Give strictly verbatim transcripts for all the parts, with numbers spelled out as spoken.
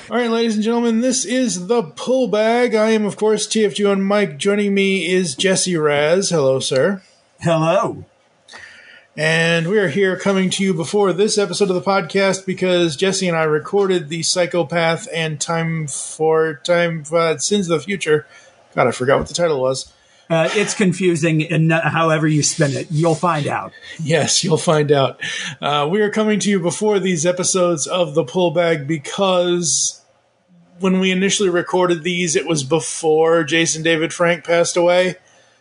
All right, ladies and gentlemen, this is the Pull Bag. I am, of course, T F G on Mike. Joining me is Jesse Raz. Hello, sir. Hello. And we are here coming to you before this episode of the podcast because Jesse and I recorded the Psychopath and Time for Time uh, Sins of the Future. God, I forgot what the title was. Uh, it's confusing, and however you spin it, you'll find out. Yes, you'll find out. Uh, we are coming to you before these episodes of the Pull Bag because when we initially recorded these, it was before Jason David Frank passed away.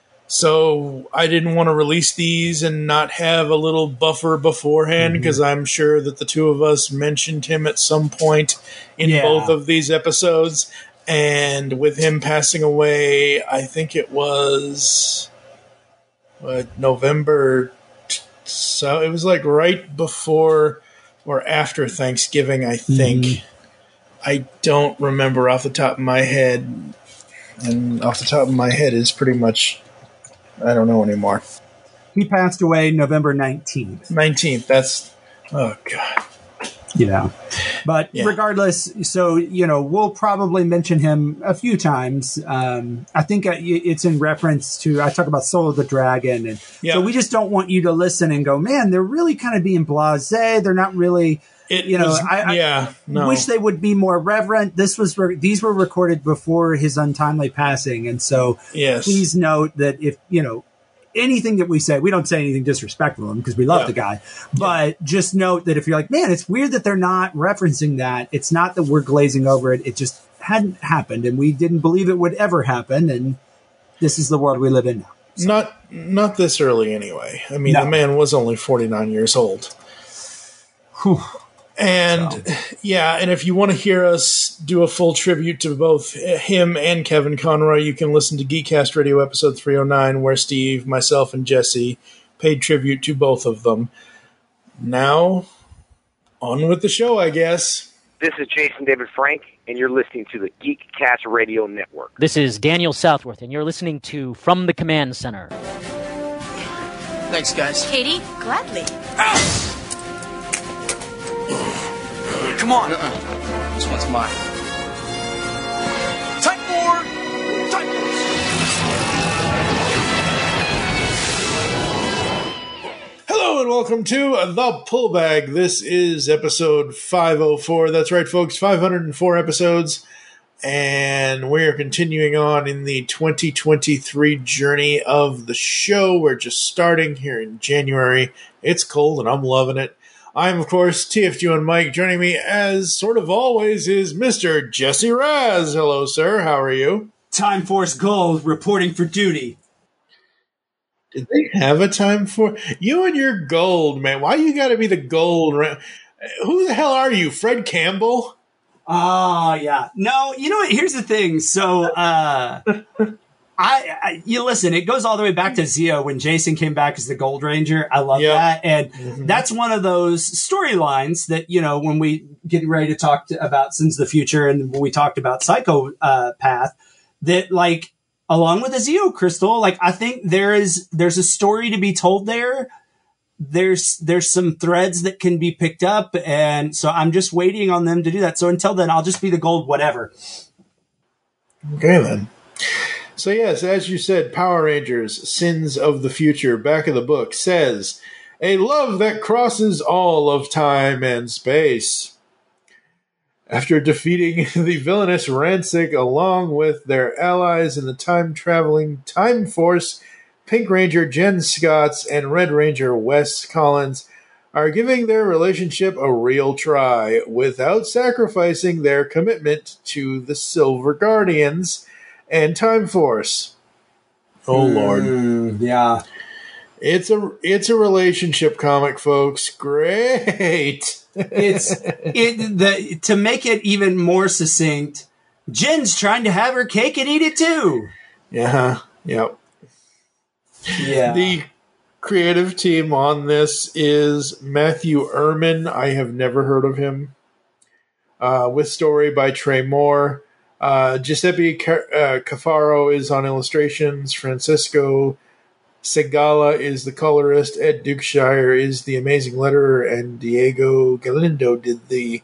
So I didn't want to release these and not have a little buffer beforehand because mm-hmm. I'm sure that the two of us mentioned him at some point in yeah. both of these episodes. And with him passing away, I think it was what, November. So it was like right before or after Thanksgiving, I think. Mm-hmm. I don't remember off the top of my head. And off the top of my head is pretty much, I don't know anymore. He passed away November nineteenth. nineteenth. That's, oh, God. Yeah. But yeah. regardless, so, you know, we'll probably mention him a few times. Um, I think it's in reference to, I talk about Soul of the Dragon. And yeah. so we just don't want you to listen and go, man, they're really kind of being blasé. They're not really, it you know, was, I, yeah, I no. wish they would be more reverent. This was, re- these were recorded before his untimely passing. And so yes. please note that if, you know, anything that we say, we don't say anything disrespectful to him because we love yeah. the guy. But yeah. just note that if you're like, man, it's weird that they're not referencing that. It's not that we're glazing over it. It just hadn't happened, and we didn't believe it would ever happen. And this is the world we live in now. So. Not, not this early, anyway. I mean, no. the man was only forty-nine years old. Whew. And so. yeah, and if you want to hear us do a full tribute to both him and Kevin Conroy, you can listen to Geekcast Radio episode three oh nine, where Steve, myself, and Jesse paid tribute to both of them. Now, on with the show, I guess. This is Jason David Frank, and you're listening to the Geekcast Radio Network. This is Daniel Southworth, and you're listening to From the Command Center. Thanks, guys. Katie, gladly. Ow! Come on. Uh-uh. This one's mine. Type four! Type Hello and welcome to The Pull Bag. This is episode five oh four. That's right, folks, five hundred four episodes. And we're continuing on in the twenty twenty-three journey of the show. We're just starting here in January. It's cold and I'm loving it. I'm, of course, T F G on Mike. Joining me, as sort of always, is Mister Jesse Raz. Hello, sir. How are you? Time Force Gold reporting for duty. Did they have a Time for you and your gold, man? Why you got to be the gold? Who the hell are you, Fred Campbell? Oh, yeah. No, you know what? Here's the thing. So, uh, I, I, you listen, it goes all the way back to Zeo when Jason came back as the Gold Ranger. I love yep. that. And mm-hmm. that's one of those storylines that, you know, when we get ready to talk to, about Sins of the Future and when we talked about Psychopath, uh, that like, along with the Zeo crystal, like I think there is, there's a story to be told there. There's, there's some threads that can be picked up. And so I'm just waiting on them to do that. So until then, I'll just be the gold, whatever. Okay, then. So yes, as you said, Power Rangers, Sins of the Future, back of the book, says, a love that crosses all of time and space. After defeating the villainous Ransik along with their allies in the time-traveling Time Force, Pink Ranger Jen Scotts and Red Ranger Wes Collins are giving their relationship a real try without sacrificing their commitment to the Silver Guardians and Time Force. Oh, Lord. Mm, yeah. It's a it's a relationship comic, folks. Great. It's it the to make it even more succinct, Jen's trying to have her cake and eat it too. Yeah. Yep. Yeah. The creative team on this is Matthew Ehrman. I have never heard of him. Uh, with story by Trey Moore. Uh, Giuseppe Car- uh, Cafaro is on illustrations. Francisco Segala is the colorist. Ed Dukeshire is the amazing letterer. And Diego Galindo did the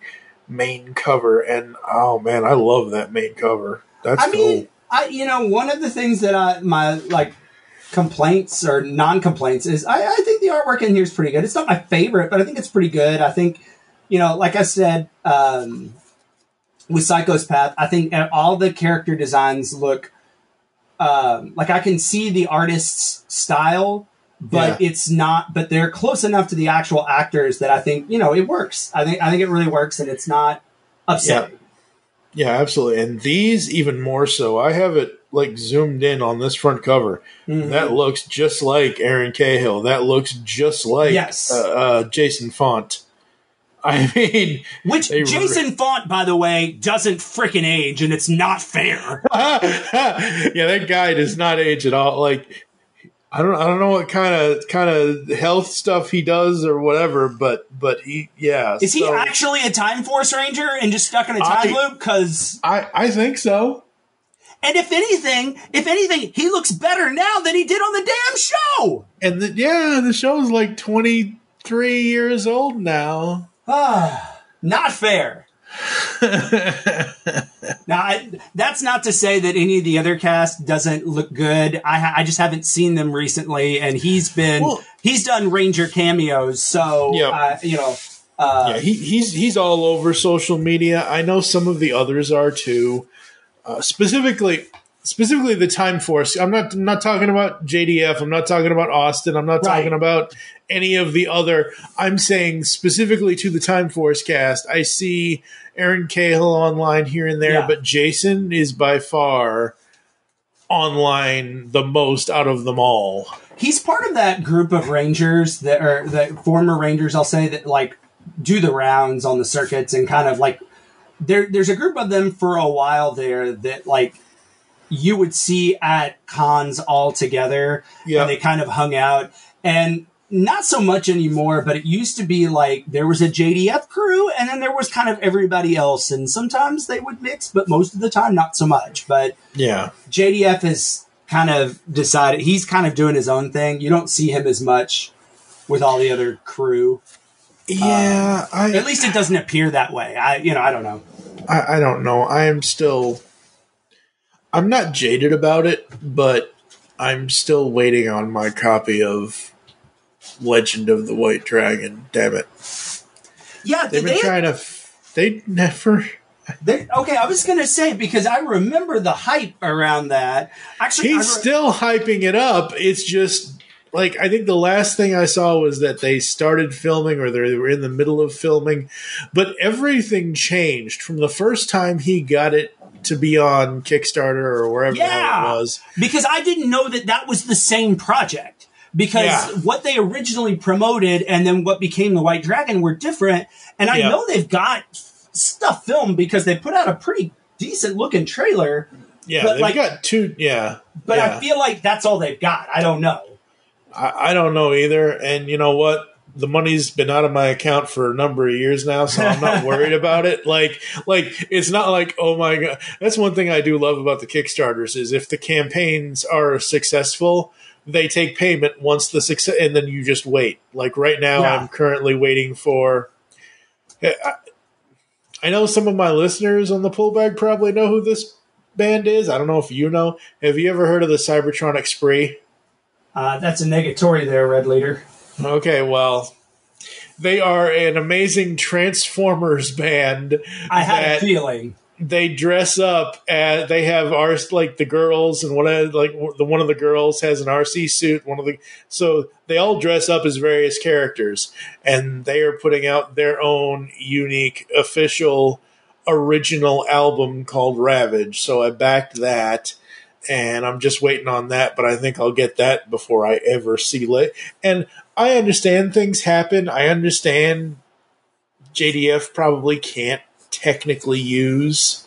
main cover, and oh man, I love that main cover. That's I cool. mean, I you know one of the things that I my like complaints or non-complaints is I, I think the artwork in here is pretty good. It's not my favorite, but I think it's pretty good. I think you know, like I said, um, with Psycho's Path, I think all the character designs look um, like I can see the artist's style. But yeah. it's not. But they're close enough to the actual actors that I think you know it works. I think I think it really works, and it's not upsetting. Yeah, yeah, absolutely. And these even more so. I have it like zoomed in on this front cover. Mm-hmm. That looks just like Aaron Cahill. That looks just like yes. uh, uh, Jason Font. I mean, which Jason re- Font, by the way, doesn't frickin' age, and it's not fair. Yeah, that guy does not age at all. Like. I don't I don't know what kind of kind of health stuff he does or whatever, but but he yeah. Is so, he actually a Time Force Ranger and just stuck in a time I, loop? Because I I think so. And if anything, if anything, he looks better now than he did on the damn show. And the, yeah, the show's like twenty-three years old now. Ah, not fair. Now, I, that's not to say that any of the other cast doesn't look good. I, I just haven't seen them recently, and he's been well, he's done Ranger cameos, so yep. uh, you know. Uh, yeah, he, he's he's all over social media. I know some of the others are too. Uh, specifically, specifically the Time Force. I'm not I'm not talking about J D F. I'm not talking about Austin. I'm not right. talking about any of the other. I'm saying specifically to the Time Force cast. I see Aaron Cahill online here and there, yeah. but Jason is by far online the most out of them all. He's part of that group of Rangers that are the former Rangers, I'll say, that like do the rounds on the circuits and kind of like there. There's a group of them for a while there that like you would see at cons all together, yeah. and they kind of hung out and. Not so much anymore, but it used to be like there was a J D F crew and then there was kind of everybody else. And sometimes they would mix, but most of the time, not so much. But yeah, J D F has kind of decided he's kind of doing his own thing. You don't see him as much with all the other crew. Yeah. Um, I, at least it doesn't appear that way. I, you know, I don't know. I, I don't know. I am still, I'm not jaded about it, but I'm still waiting on my copy of Legend of the White Dragon, damn it. Yeah, they've been they, trying to. F- they never. They, okay, I was going to say, because I remember the hype around that. Actually, he's re- still hyping it up. It's just like I think the last thing I saw was that they started filming or they were in the middle of filming, but everything changed from the first time he got it to be on Kickstarter or wherever yeah, the hell it was. Because I didn't know that that was the same project. Because yeah. what they originally promoted and then what became the White Dragon were different. And I yeah. know they've got stuff filmed because they put out a pretty decent looking trailer. Yeah, but they've like, got two. Yeah. But yeah. I feel like that's all they've got. I don't know. I, I don't know either. And you know what? The money's been out of my account for a number of years now, so I'm not worried about it. Like, like it's not like, oh my God. That's one thing I do love about the Kickstarters is if the campaigns are successful, they take payment once the success, and then you just wait. Like right now, yeah. I'm currently waiting for. I, I know some of my listeners on the Pullbag probably know who this band is. I don't know if you know. Have you ever heard of the Cybertronic Spree? Uh, that's a negatory there, Red Leader. Okay, well, they are an amazing Transformers band. I had a feeling. They dress up as they have our like the girls and one of like the one of the girls has an R C suit. One of the so they all dress up as various characters, and they are putting out their own unique official original album called Ravage. So I backed that, and I'm just waiting on that. But I think I'll get that before I ever see it. And I understand things happen. I understand J D F probably can't technically use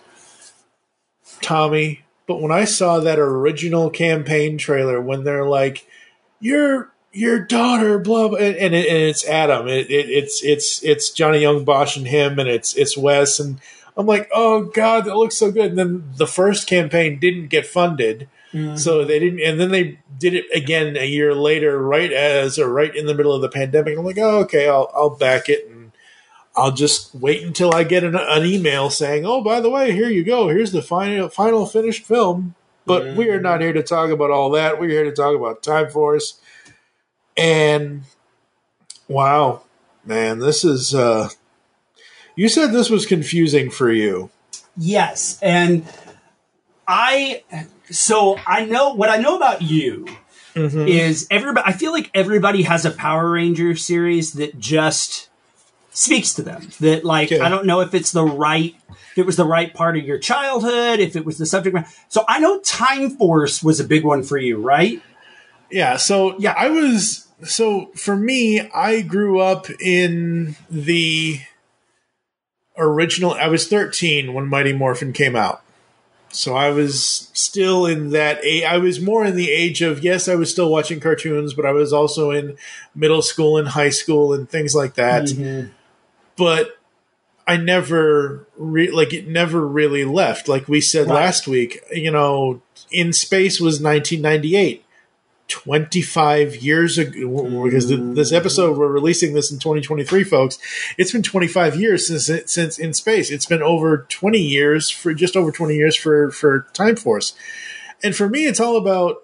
Tommy, but when I saw that original campaign trailer when they're like your your daughter blah, blah and, and, it, and it's Adam it, it, it's it's it's Johnny Young Bosch and him and it's it's Wes and I'm like, oh God, that looks so good. And then the first campaign didn't get funded, mm-hmm. so they didn't, and then they did it again a year later, right as or right in the middle of the pandemic. I'm like, oh, okay, I'll I'll back it. And I'll just wait until I get an, an email saying, "Oh, by the way, here you go. Here's the final final finished film." But mm. we are not here to talk about all that. We're here to talk about Time Force. And wow, man, this is. Uh, you said this was confusing for you. Yes, and I. So I know what I know about you mm-hmm. is everybody. I feel like everybody has a Power Ranger series that just speaks to them. That like okay. I don't know if it's the right. If it was the right part of your childhood, if it was the subject matter. So I know Time Force was a big one for you, right? Yeah. So yeah, I was. So for me, I grew up in the original. I was thirteen when Mighty Morphin came out. So I was still in that age. I was more in the age of, yes, I was still watching cartoons, but I was also in middle school and high school and things like that. Mm-hmm. But I never, re- like, it never really left. Like we said right. last week, you know, In Space was nineteen ninety-eight. twenty-five years ago, because this episode, we're releasing this in twenty twenty-three, folks. It's been twenty-five years since it, since In Space. It's been over twenty years for just over twenty years for, for Time Force. And for me, it's all about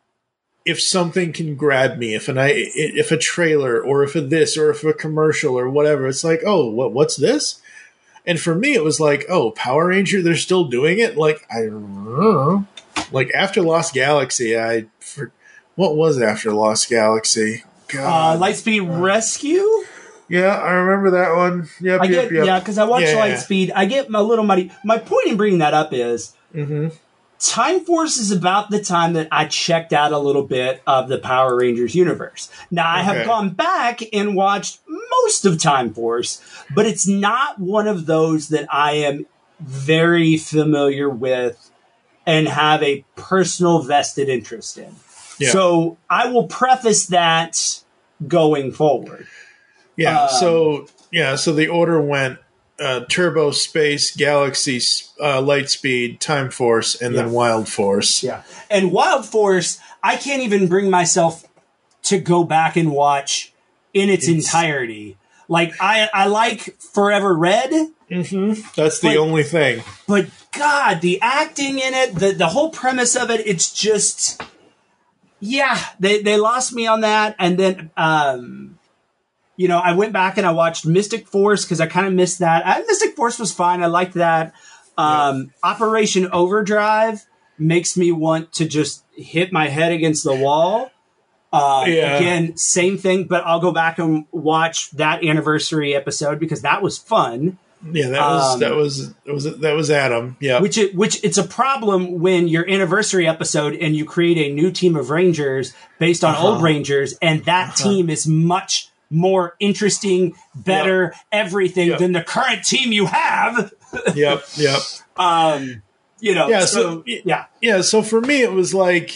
if something can grab me, if an I, if a trailer or if a this or if a commercial or whatever, it's like, oh, what what's this? And for me, it was like, oh, Power Ranger, they're still doing it? Like, I don't know. Like, after Lost Galaxy, I... For, what was after Lost Galaxy? God. Uh, Lightspeed uh, Rescue? Yeah, I remember that one. Yep, I yep, get, yep. Yeah, because I watched yeah, Lightspeed. Yeah. I get my little money. My point in bringing that up is mm-hmm. Time Force is about the time that I checked out a little bit of the Power Rangers universe. Now, I okay. have gone back and watched most of Time Force, but it's not one of those that I am very familiar with and have a personal vested interest in. Yeah. So I will preface that going forward. Yeah. Um, so yeah. So the order went uh, Turbo, Space, Galaxy, uh, Lightspeed, Time Force, and yeah. then Wild Force. Yeah. And Wild Force, I can't even bring myself to go back and watch in its, it's, entirety. Like I, I like Forever Red. Mm-hmm. That's the but, only thing. But God, the acting in it, the the whole premise of it, it's just. Yeah, they, they lost me on that. And then, um, you know, I went back and I watched Mystic Force because I kind of missed that. I, Mystic Force was fine. I liked that. Um, yeah. Operation Overdrive makes me want to just hit my head against the wall. Uh, yeah. Again, same thing, but I'll go back and watch that anniversary episode because that was fun. Yeah, that was um, that was that was that was Adam. Yeah, which it, which it's a problem when your anniversary episode and you create a new team of Rangers based on uh-huh. old Rangers, and that uh-huh. team is much more interesting, better, yep. everything yep. than the current team you have. Yep, yep. Um, you know, yeah. So, So yeah, yeah. So for me, it was like,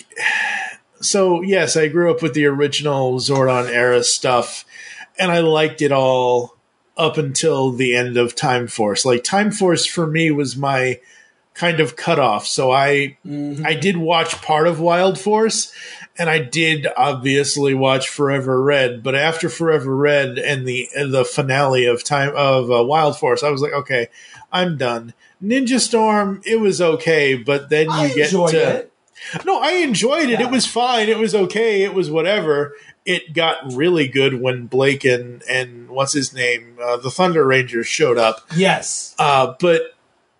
so yes, I grew up with the original Zordon era stuff, and I liked it all. Up until the end of Time Force. Like, Time Force for me was my kind of cutoff. So I mm-hmm. I did watch part of Wild Force, and I did obviously watch Forever Red. But after Forever Red and the and the finale of Time of uh, Wild Force, I was like, okay, I'm done. Ninja Storm, it was okay, but then you I get to it. No, I enjoyed it. Yeah. It was fine. It was okay. It was whatever. It got really good when Blake and, and what's his name, uh, the Thunder Rangers showed up. Yes. Uh, but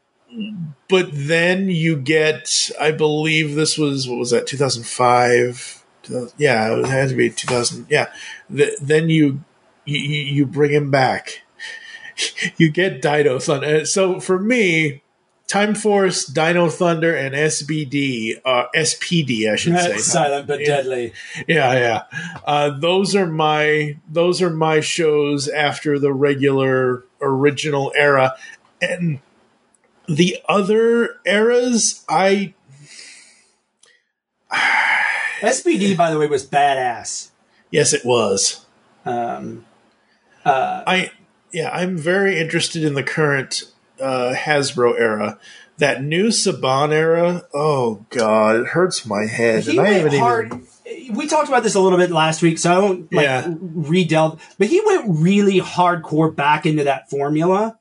but then you get, I believe this was, what was that, two thousand five? Yeah, it had to be two thousand. Yeah. The, then you, you you bring him back. You get Dino Thunder. So for me, Time Force, Dino Thunder, and S B D, uh, S P D, I should say. Silent but yeah. deadly. Yeah, yeah. Uh, those are my those are my shows after the regular original era, and the other eras, I. S P D, by the way, was badass. Yes, it was. Um, uh, I yeah, I'm very interested in the current. Uh, Hasbro era, that new Saban era. Oh God, it hurts my head. He and I went haven't hard. even. we talked about this a little bit last week, so I won't like Yeah. re-delve. But he went really hardcore back into that formula.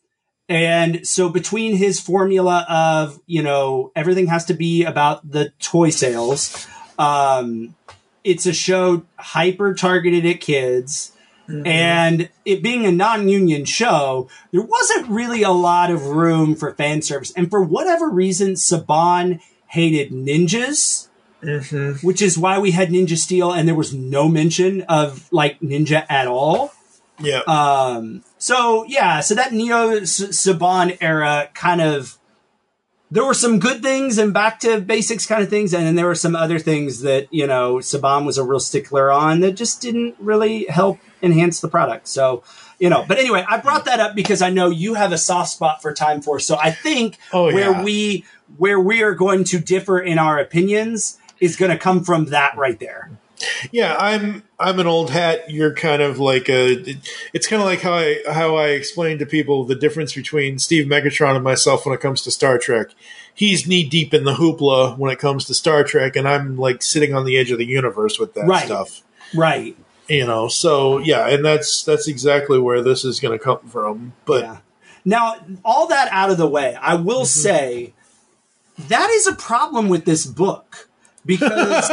And so between his formula of, you know, everything has to be about the toy sales, um, it's a show hyper targeted at kids. Mm-hmm. And it being a non-union show, there wasn't really a lot of room for fan service. And for whatever reason, Saban hated ninjas, mm-hmm. which is why we had Ninja Steel, and there was no mention of like ninja at all. Yeah. Um, so yeah, so that Neo Saban era kind of, there were some good things and back to basics kind of things. And then there were some other things that, you know, Saban was a real stickler on that just didn't really help enhance the product. So, you know, but anyway, I brought that up because I know you have a soft spot for Time Force. So I think oh, where yeah. we, where we are going to differ in our opinions is going to come from that right there. Yeah, I'm I'm an old hat. You're kind of like a. It's kind of like how I how I explain to people the difference between Steve Megatron and myself when it comes to Star Trek. He's knee deep in the hoopla when it comes to Star Trek, and I'm like sitting on the edge of the universe with that right. stuff. Right. You know. So yeah, and that's that's exactly where this is going to come from. But yeah. Now, all that out of the way, I will mm-hmm. say that is a problem with this book because.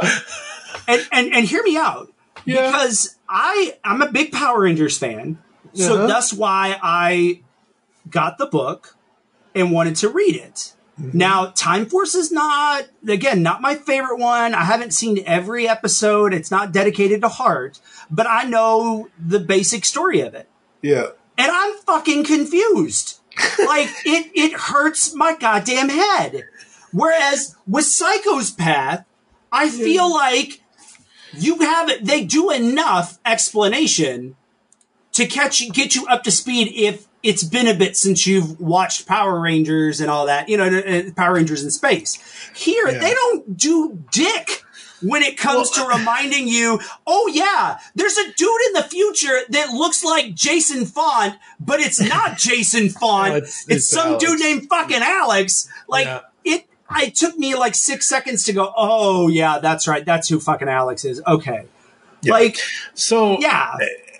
And, and and hear me out, yeah. because I, I'm a big Power Rangers fan, so uh-huh. that's why I got the book and wanted to read it. Mm-hmm. Now, Time Force is not, again, not my favorite one. I haven't seen every episode. It's not dedicated to Heart, but I know the basic story of it. Yeah. And I'm fucking confused. Like, it, it hurts my goddamn head. Whereas with Psycho's Path, I feel yeah. like you have it. They do enough explanation to catch you, get you up to speed if it's been a bit since you've watched Power Rangers and all that, you know, Power Rangers in space. Here, yeah. they don't do dick when it comes well, to reminding you, oh yeah, there's a dude in the future that looks like Jason Font, but it's not Jason Font. No, it's, it's, it's some Alex. dude named fucking Alex. Like, yeah. it, It took me like six seconds to go, oh, yeah, that's right. That's who fucking Alex is. Okay. Yeah. Like, so, yeah.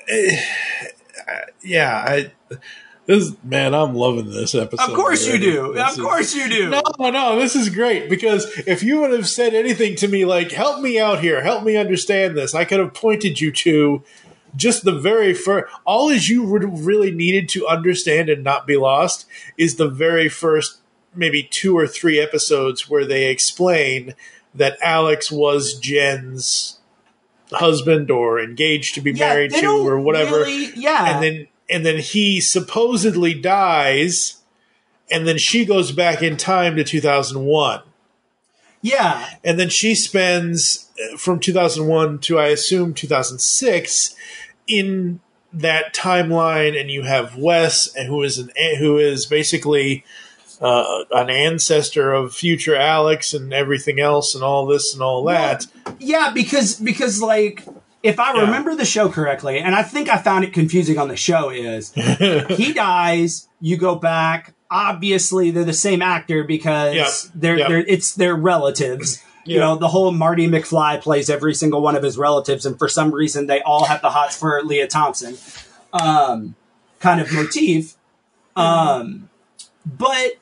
Uh, yeah. I, this, man, I'm loving this episode. Of course already. you do. This of is, course you do. No, no, this is great because if you would have said anything to me like, help me out here, help me understand this, I could have pointed you to just the very first, all as you really needed to understand and not be lost is the very first maybe two or three episodes where they explain that Alex was Jen's husband or engaged to be yeah, married to or whatever. Really, yeah. And then and then he supposedly dies and then she goes back in time to two thousand one. Yeah. And then she spends from two thousand one to I assume two thousand six in that timeline, and you have Wes who is an who is basically Uh, an ancestor of future Alex and everything else and all this and all that. Well, yeah, because because like if I yeah. remember the show correctly, and I think I found it confusing on the show, is he dies, you go back. Obviously, they're the same actor because yep. they're yep. they're it's their relatives. Yep. You know, the whole Marty McFly plays every single one of his relatives, and for some reason, they all have the hots for Leah Thompson um, kind of motif. Um, but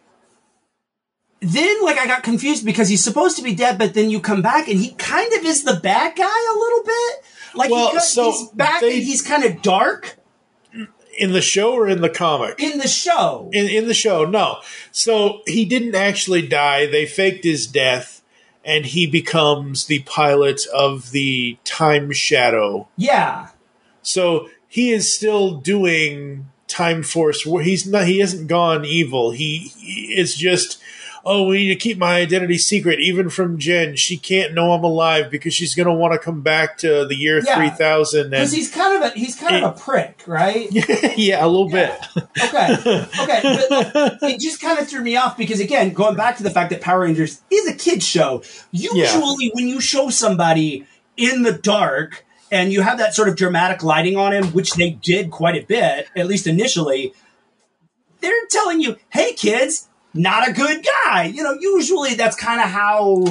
then, like, I got confused because he's supposed to be dead, but then you come back and he kind of is the bad guy a little bit. Like, well, he, so he's back they, and he's kind of dark. In the show or in the comic? In the show. In, in the show, no. So he didn't actually die. They faked his death, and he becomes the pilot of the Time Shadow. Yeah. So he is still doing Time Force. He's not. He hasn't gone evil. He, he it's just, oh, we need to keep my identity secret, even from Jen. She can't know I'm alive because she's going to want to come back to the year yeah. three thousand. Because he's kind of a he's kind it, of a prick, right? Yeah, a little yeah. bit. Okay, okay, but it just kind of threw me off because, again, going back to the fact that Power Rangers is a kids show. Usually, yeah. when you show somebody in the dark and you have that sort of dramatic lighting on him, which they did quite a bit, at least initially, they're telling you, "Hey, kids." Not a good guy. You know, usually that's kind of how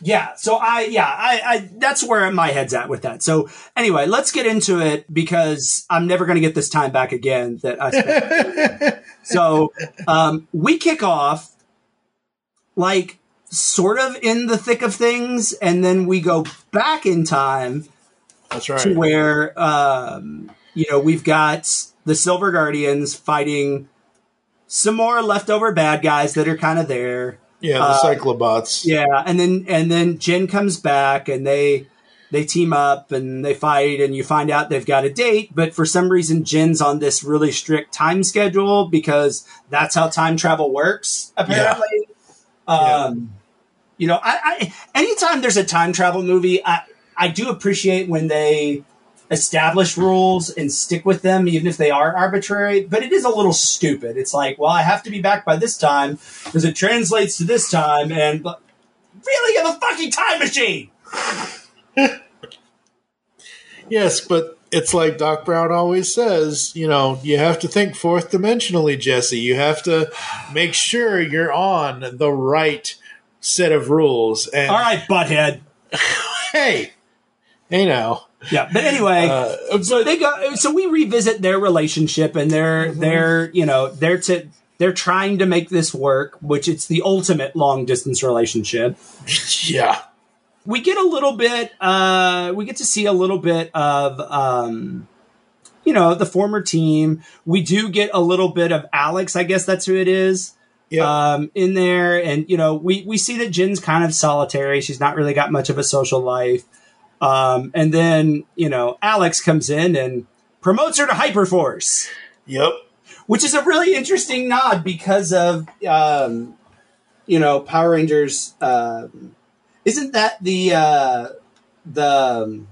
Yeah. So I, yeah, I, I, that's where my head's at with that. So anyway, let's get into it because I'm never going to get this time back again that I spent. So, um, we kick off like sort of in the thick of things. And then we go back in time. That's right. To where, um, you know, we've got the Silver Guardians fighting some more leftover bad guys that are kind of there. Yeah, the uh, Cyclobots. Yeah, and then and then Jen comes back and they they team up and they fight and you find out they've got a date, but for some reason Jen's on this really strict time schedule because that's how time travel works, apparently. Yeah. Um, yeah. You know, I, I anytime there's a time travel movie, I I do appreciate when they establish rules and stick with them, even if they are arbitrary, but it is a little stupid. It's like, well, I have to be back by this time because it translates to this time, and but really, you have a fucking time machine. Yes, but it's like Doc Brown always says, you know, you have to think fourth dimensionally, Jesse. You have to make sure you're on the right set of rules. And all right, butthead. Hey, hey now. Yeah, but anyway, uh, so they go. So we revisit their relationship, and they're mm-hmm. they're you know they're to they're trying to make this work, which it's the ultimate long distance relationship. Yeah, we get a little bit. Uh, we get to see a little bit of um, you know the former team. We do get a little bit of Alex. I guess that's who it is. Yeah. Um, in there, and you know we we see that Jen's kind of solitary. She's not really got much of a social life. Um, and then, you know, Alex comes in and promotes her to Hyperforce. Yep. Which is a really interesting nod because of, um, you know, Power Rangers. Um, isn't that the uh, the um,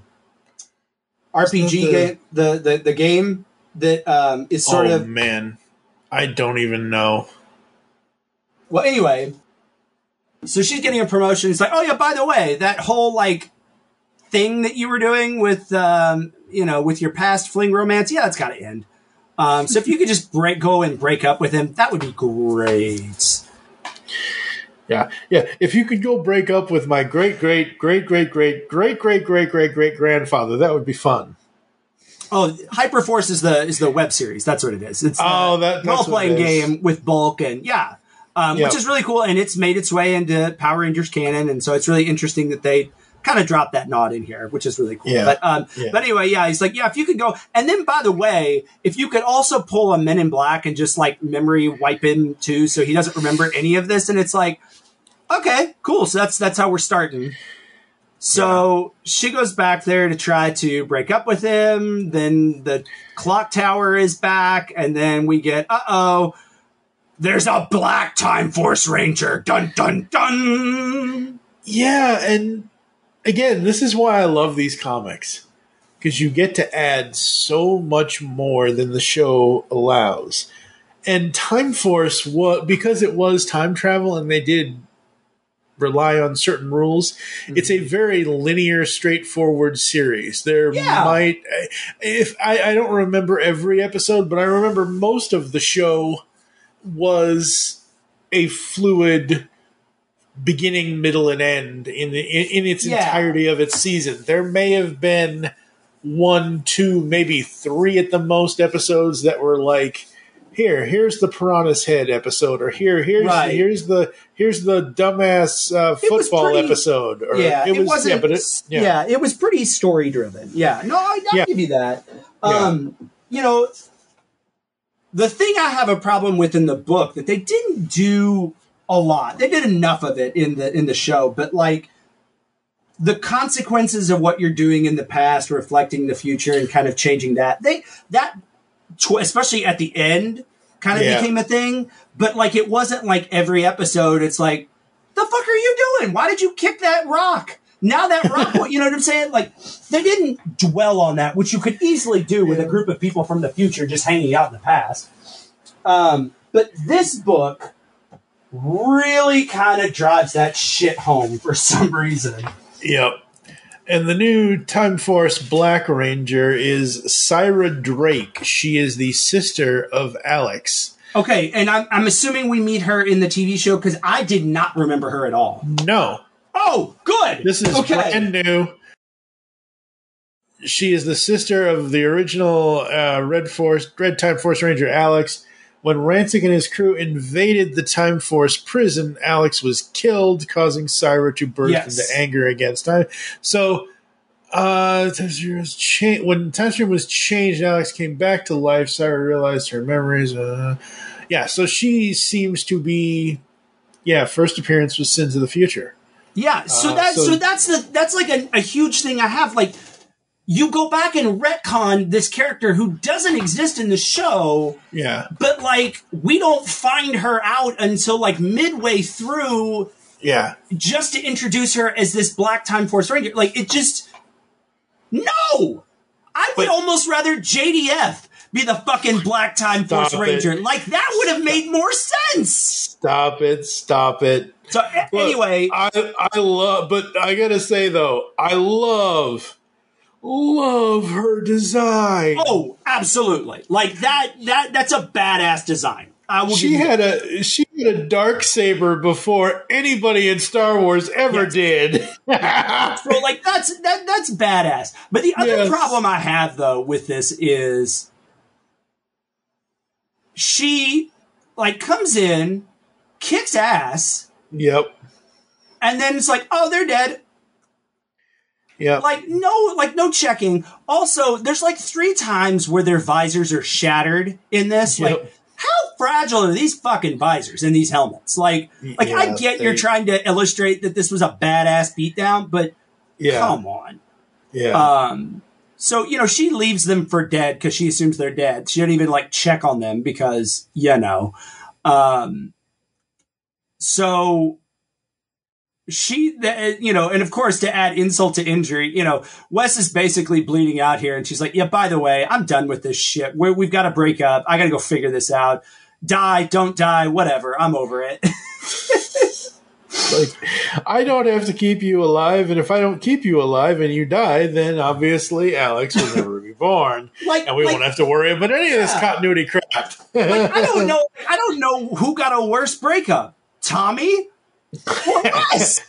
R P G the, game, the, the, the game that um, is sort oh, of... Oh, man. I don't even know. Well, anyway, so she's getting a promotion. It's like, oh, yeah, by the way, that whole, like, thing that you were doing with, um, you know, with your past fling romance, yeah, that's got to end. Um, so if you could just break, go and break up with him, that would be great. Yeah, yeah. If you could go break up with my great, great, great, great, great, great, great, great, great, great grandfather, that would be fun. Oh, Hyperforce is the is the web series. That's what it is. It's oh, that role playing game with Bulk and yeah, um, yep. which is really cool, and it's made its way into Power Rangers canon, and so it's really interesting that they kind of dropped that nod in here, which is really cool. Yeah. But um, yeah. but anyway, yeah, he's like, yeah, if you could go, and then by the way, if you could also pull a Men in Black and just like memory wipe him too, so he doesn't remember any of this, and it's like, okay, cool. So that's that's how we're starting. So yeah. she goes back there to try to break up with him. Then the clock tower is back, and then we get, uh oh, there's a black Time Force Ranger. Dun dun dun. Yeah, and again, this is why I love these comics, because you get to add so much more than the show allows. And Time Force, was, because it was time travel and they did rely on certain rules, mm-hmm. it's a very linear, straightforward series. There yeah. might, if I, I don't remember every episode, but I remember most of the show was a fluid beginning, middle, and end in the, in, in its yeah. entirety of its season. There may have been one, two, maybe three at the most episodes that were like, here, here's the Piranha's Head episode, or here, here's right. here's the here's the dumbass uh, football pretty, episode. Or yeah, it, it was, wasn't. Yeah, but it, yeah. yeah, it was pretty story driven. Yeah, no, I, I'll yeah. give you that. Um, yeah. You know, the thing I have a problem with in the book that they didn't do a lot. They did enough of it in the in the show, but like the consequences of what you're doing in the past, reflecting the future, and kind of changing that. They that especially at the end kind of yeah. became a thing. But like it wasn't like every episode. It's like, the fuck are you doing? Why did you kick that rock? Now that rock, you know what I'm saying? Like they didn't dwell on that, which you could easily do with a group of people from the future just hanging out in the past. Um, but this book really kind of drives that shit home for some reason. Yep. And the new Time Force Black Ranger is Syra Drake. She is the sister of Alex. Okay, and I'm, I'm assuming we meet her in the T V show because I did not remember her at all. No. Oh, good. This is okay. brand new. She is the sister of the original uh, Red Force, Red Time Force Ranger Alex. When Rancic and his crew invaded the Time Force prison, Alex was killed, causing Syra to burst Yes. into anger against Time. So, uh, Time Stream was cha- when Time Stream was changed, Alex came back to life. Syra realized her memories. Uh, yeah, so she seems to be, yeah, first appearance was Sins of the Future. Yeah, so Uh, that so, so- that's the that's like a, a huge thing I have. Like, you go back and retcon this character who doesn't exist in the show, Yeah, but like we don't find her out until like midway through, yeah. just to introduce her as this Black Time Force Ranger. Like, it just no. I would But- almost rather J D F be the fucking Black Time Force Stop Ranger. it. Like, that would have made more sense. Stop it! Stop it! So a- Look, anyway, I I love, but I gotta say though, I love, love her design. oh, absolutely. Like that that that's a badass design. I will she give you had a she had a dark saber before anybody in Star Wars ever Yes. did. So like that's that that's badass. But the other Yes. problem I have though with this is she like comes in, kicks ass, Yep, and then it's like, oh, they're dead. yep. Like no, like no checking. Also, there's like three times where their visors are shattered in this. Yep. Like, how fragile are these fucking visors in these helmets? Like, like I Yeah, get you're they- trying to illustrate that this was a badass beatdown, but yeah, come on. yeah. Um, so, you know, she leaves them for dead because she assumes they're dead. She doesn't even like check on them because, you know. Um, so she, the, you know, and of course to add insult to injury, you know, Wes is basically bleeding out here and she's like, yeah, by the way, I'm done with this shit. We're, we've got to break up. I got to go figure this out. Die, don't die, whatever. I'm over it. Like, I don't have to keep you alive, and if I don't keep you alive and you die, then obviously Alex will never be born, Like- and we like- won't have to worry about any of this Yeah. continuity crap. Like, I don't know. I don't know who got a worse breakup, Tommy or us.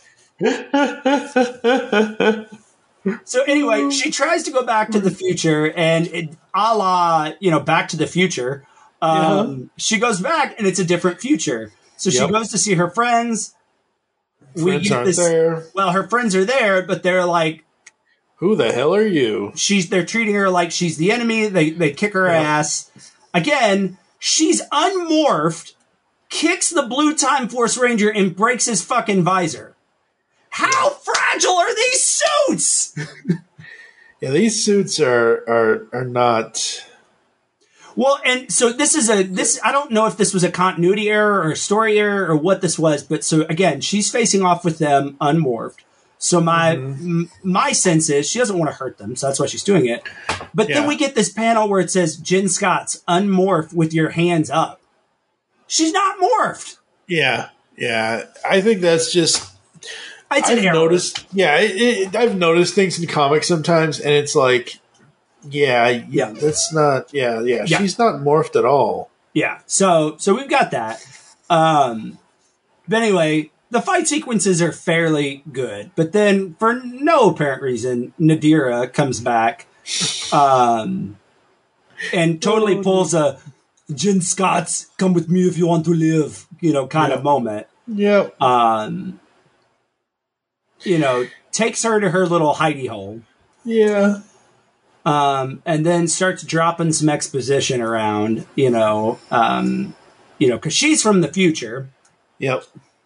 So anyway, she tries to go back to the future, and it, a la, you know, Back to the Future. Um, She goes back, and it's a different future. So she Yep. goes to see her friends. We Friends get aren't this- there. Well, her friends are there, but they're like, Who the hell are you? she's. They're treating her like she's the enemy. They they kick her ass. Again, she's unmorphed, kicks the Blue Time Force Ranger, and breaks his fucking visor. How fragile are these suits? Yeah, these suits are are are not. Well, and so this is a this. I don't know if this was a continuity error or a story error or what this was, but so again, she's facing off with them unmorphed. So my Mm-hmm. m- my sense is she doesn't want to hurt them, so that's why she's doing it. But then Yeah. we get this panel where it says Jen Scott's unmorphed with your hands up. She's not morphed. Yeah, yeah. I think that's just. It's an I've error. noticed. Yeah, it, it, I've noticed things in comics sometimes, and it's like, yeah, yeah, Yeah. that's not. Yeah, yeah, Yeah. she's not morphed at all. Yeah. So so we've got that. Um, but anyway, the fight sequences are fairly good. But then, for no apparent reason, Nadira comes back, um, and totally Oh, pulls a Jen Scott's "Come with me if you want to live," you know, kind Yeah. of moment. Yep. Um, you know, takes her to her little hidey hole. Yeah. Um, and then starts dropping some exposition around, you know, um, you know, because she's from the future. Yep.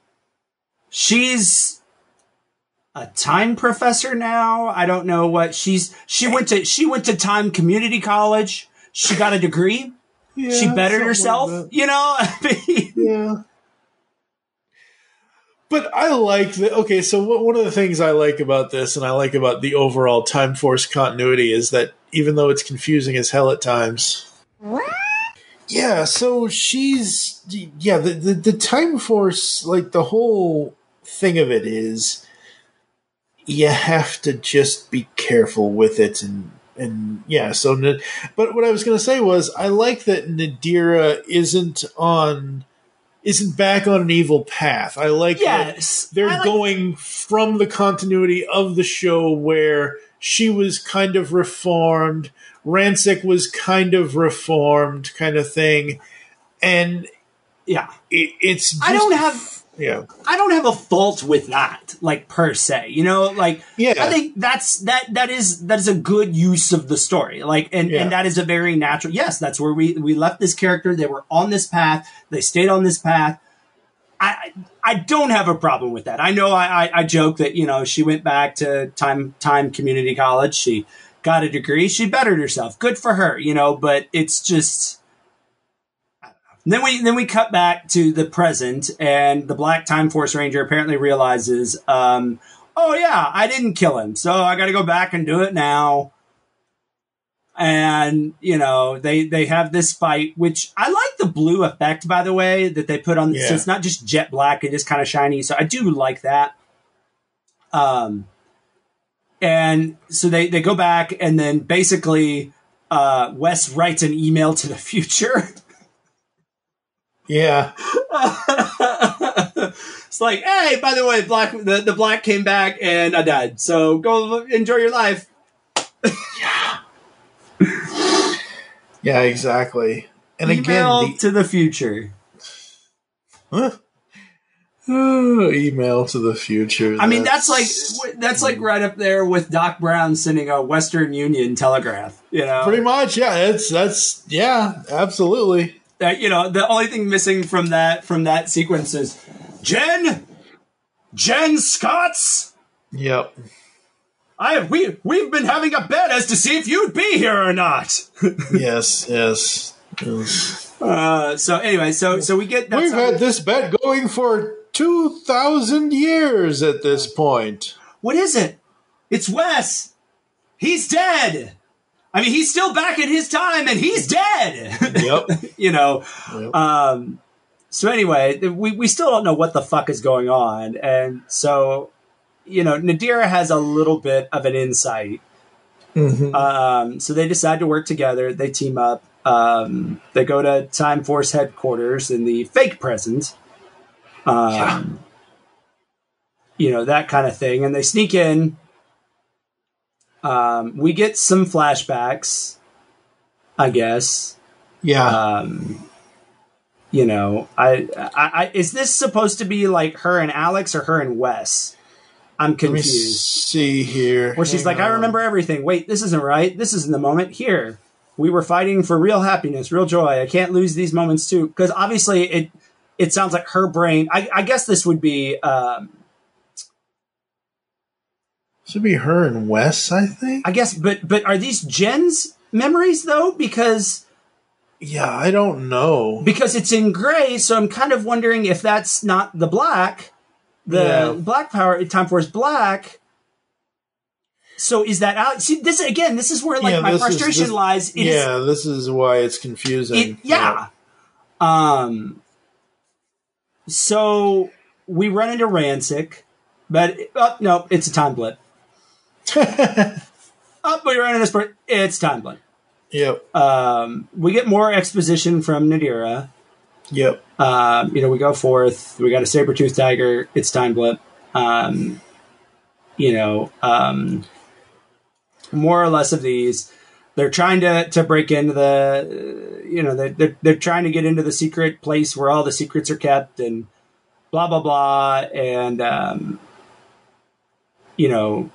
She's a time professor now. I don't know what she's. She went to she went to Time Community College. She got a degree. Yeah, She bettered something herself. like that. You know, I mean, Yeah. But I like the okay. So what, one of the things I like about this, and I like about the overall Time Force continuity, is that even though it's confusing as hell at times, yeah. So she's yeah. The, the the Time Force, like the whole thing of it is, you have to just be careful with it, and and yeah. So, Na- but what I was going to say was, I like that Nadira isn't on. isn't back on an evil path. I like yes, that they're like going from the continuity of the show where she was kind of reformed, Rancic was kind of reformed, kind of thing, and yeah, it, it's. Just, I don't have. Yeah, I don't have a fault with that, like per se. You know, like yeah. I think that's that that is that is a good use of the story. Like, and, yeah. and that is a very natural. Yes, that's where we we left this character. They were on this path. They stayed on this path. I I don't have a problem with that. I know I, I I joke that you know she went back to time time community college. She got a degree. She bettered herself. Good for her. You know, but it's just. Then we then we cut back to the present, and the Black Time Force Ranger apparently realizes, um, oh yeah, I didn't kill him, so I got to go back and do it now. And you know they they have this fight, which I like the blue effect, by the way, that they put on. Yeah. So it's not just jet black; it is kind of shiny. So I do like that. Um, and so they they go back, and then basically, uh, Wes writes an email to the future. Yeah. It's like, hey, by the way, black the, the black came back and I died. So go enjoy your life. Yeah. Yeah, exactly. And email again, the, to the future. Huh? Oh, email to the future. I mean, that's, that's like that's like right up there with Doc Brown sending a Western Union telegraph. You know, pretty much. Yeah, it's that's yeah, absolutely. That, you know, the only thing missing from that from that sequence is Jen, Jen Scotts. Yep. I have we we've been having a bet as to see if you'd be here or not. yes, yes. yes. Uh, so anyway, so so we get. That's We've had this bet going for two thousand years at this point. What is it? It's Wes. He's dead. I mean, he's still back in his time, and he's dead. Yep. you know. Yep. Um, so anyway, we, we still don't know what the fuck is going on. And so, you know, Nadira has a little bit of an insight. Mm-hmm. Um, so they decide to work together. They team up. Um, they go to Time Force headquarters in the fake present. Um, yeah. You know, that kind of thing. And they sneak in. Um, we get some flashbacks, I guess. Yeah. Um, you know, I, I, I, is this supposed to be like her and Alex or her and Wes? I'm confused. Let me see here. Where she's Hang like, on. I remember everything. Wait, this isn't right. This isn't the moment. Here, we were fighting for real happiness, real joy. I can't lose these moments too. Because obviously it, it sounds like her brain. I, I guess this would be, um, should be her and Wes, I think. I guess, but but are these Jen's memories though? Because yeah, I don't know. Because it's in gray, so I'm kind of wondering if that's not the black, the yeah. Black Power Time Force Black. So is that out? See, this again. This is where like yeah, my this frustration is, this, lies. It yeah, is, this is why it's confusing. It, yeah. yeah. Um. So we run into Rancic, but oh, no, it's a time blip. oh, we run into this. It's time blip. Yep. Um. We get more exposition from Nadira. Yep. Um. You know, we go forth. We got a saber-toothed tiger. It's time blip. Um. You know. Um. More or less of these, they're trying to, to break into the, you know, they're, they're, they're trying to get into the secret place where all the secrets are kept and blah, blah, blah. And, um, you know,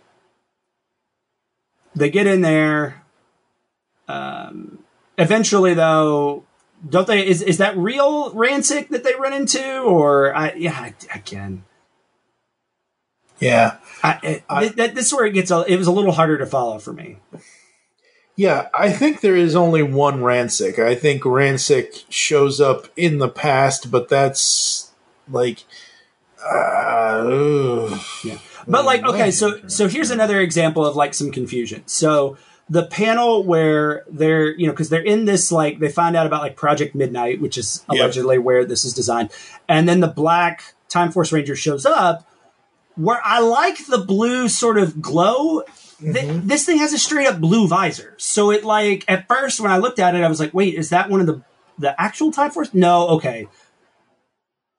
they get in there. Um, eventually, though, don't they, is, is that real Rancic that they run into? Or, I, yeah, again. Yeah. I, I, that, this is where it gets, a, it was a little harder to follow for me. Yeah, I think there is only one Rancic. I think Rancic shows up in the past, but that's like, uh, yeah. But like, okay, so so here's another example of like some confusion. So the panel where they're, you know, because they're in this, like, they find out about like Project Midnight, which is allegedly yep. where this is designed, and then the Black Time Force Ranger shows up. Where I like the blue sort of glow, mm-hmm. th- this thing has a straight up blue visor. So it like, at first when I looked at it, I was like, wait, is that one of the, the actual Time Force? No, okay.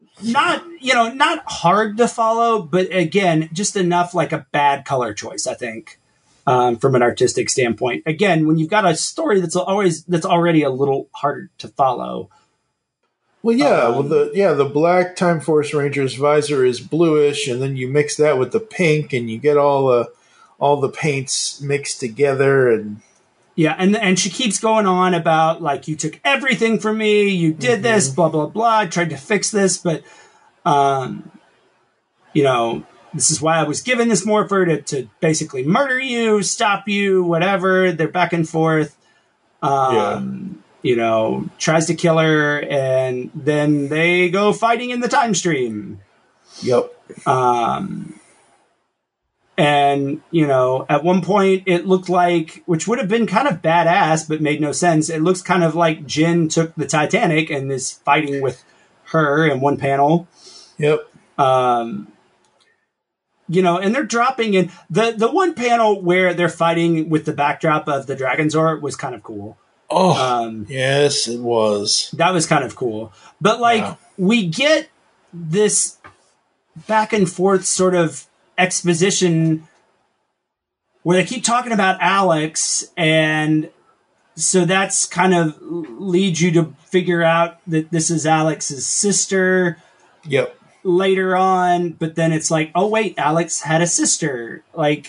not, you know, not hard to follow, but again, just enough like a bad color choice, I think, um, from an artistic standpoint. Again, when you've got a story that's always, that's already a little harder to follow. Well, yeah, Um, well, the yeah the black Time Force Ranger's visor is bluish, and then you mix that with the pink, and you get all the all the paints mixed together, and Yeah, and and she keeps going on about, like, you took everything from me, you did this, blah, blah, blah, I tried to fix this, but, um, you know, this is why I was given this morpher, to, to basically murder you, stop you, whatever. They're back and forth. Um, you know, tries to kill her, and then they go fighting in the time stream. yep, Um, and, you know, at one point it looked like, which would have been kind of badass, but made no sense. It looks kind of like Jen took the Titanic and is fighting with her in one panel. yep, Um, you know, and they're dropping in the, the one panel where they're fighting with the backdrop of the Dragonzord was kind of cool. oh, Um, yes, it was. That was kind of cool. But, like, Yeah. we get this back and forth sort of exposition where they keep talking about Alex, and so that's kind of leads you to figure out that this is Alex's sister Yep, later on, but then it's like, oh wait, Alex had a sister. Like,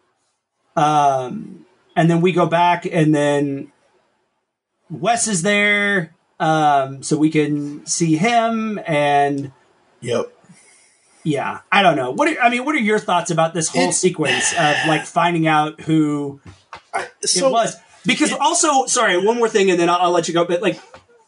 um, and then we go back, and then Wes is there, um, so we can see him, and yep. yeah, I don't know. What are, I mean, what are your thoughts about this whole It- sequence of, like, finding out who I, so it was? Because also, sorry, one more thing, and then I'll, I'll let you go. But, like,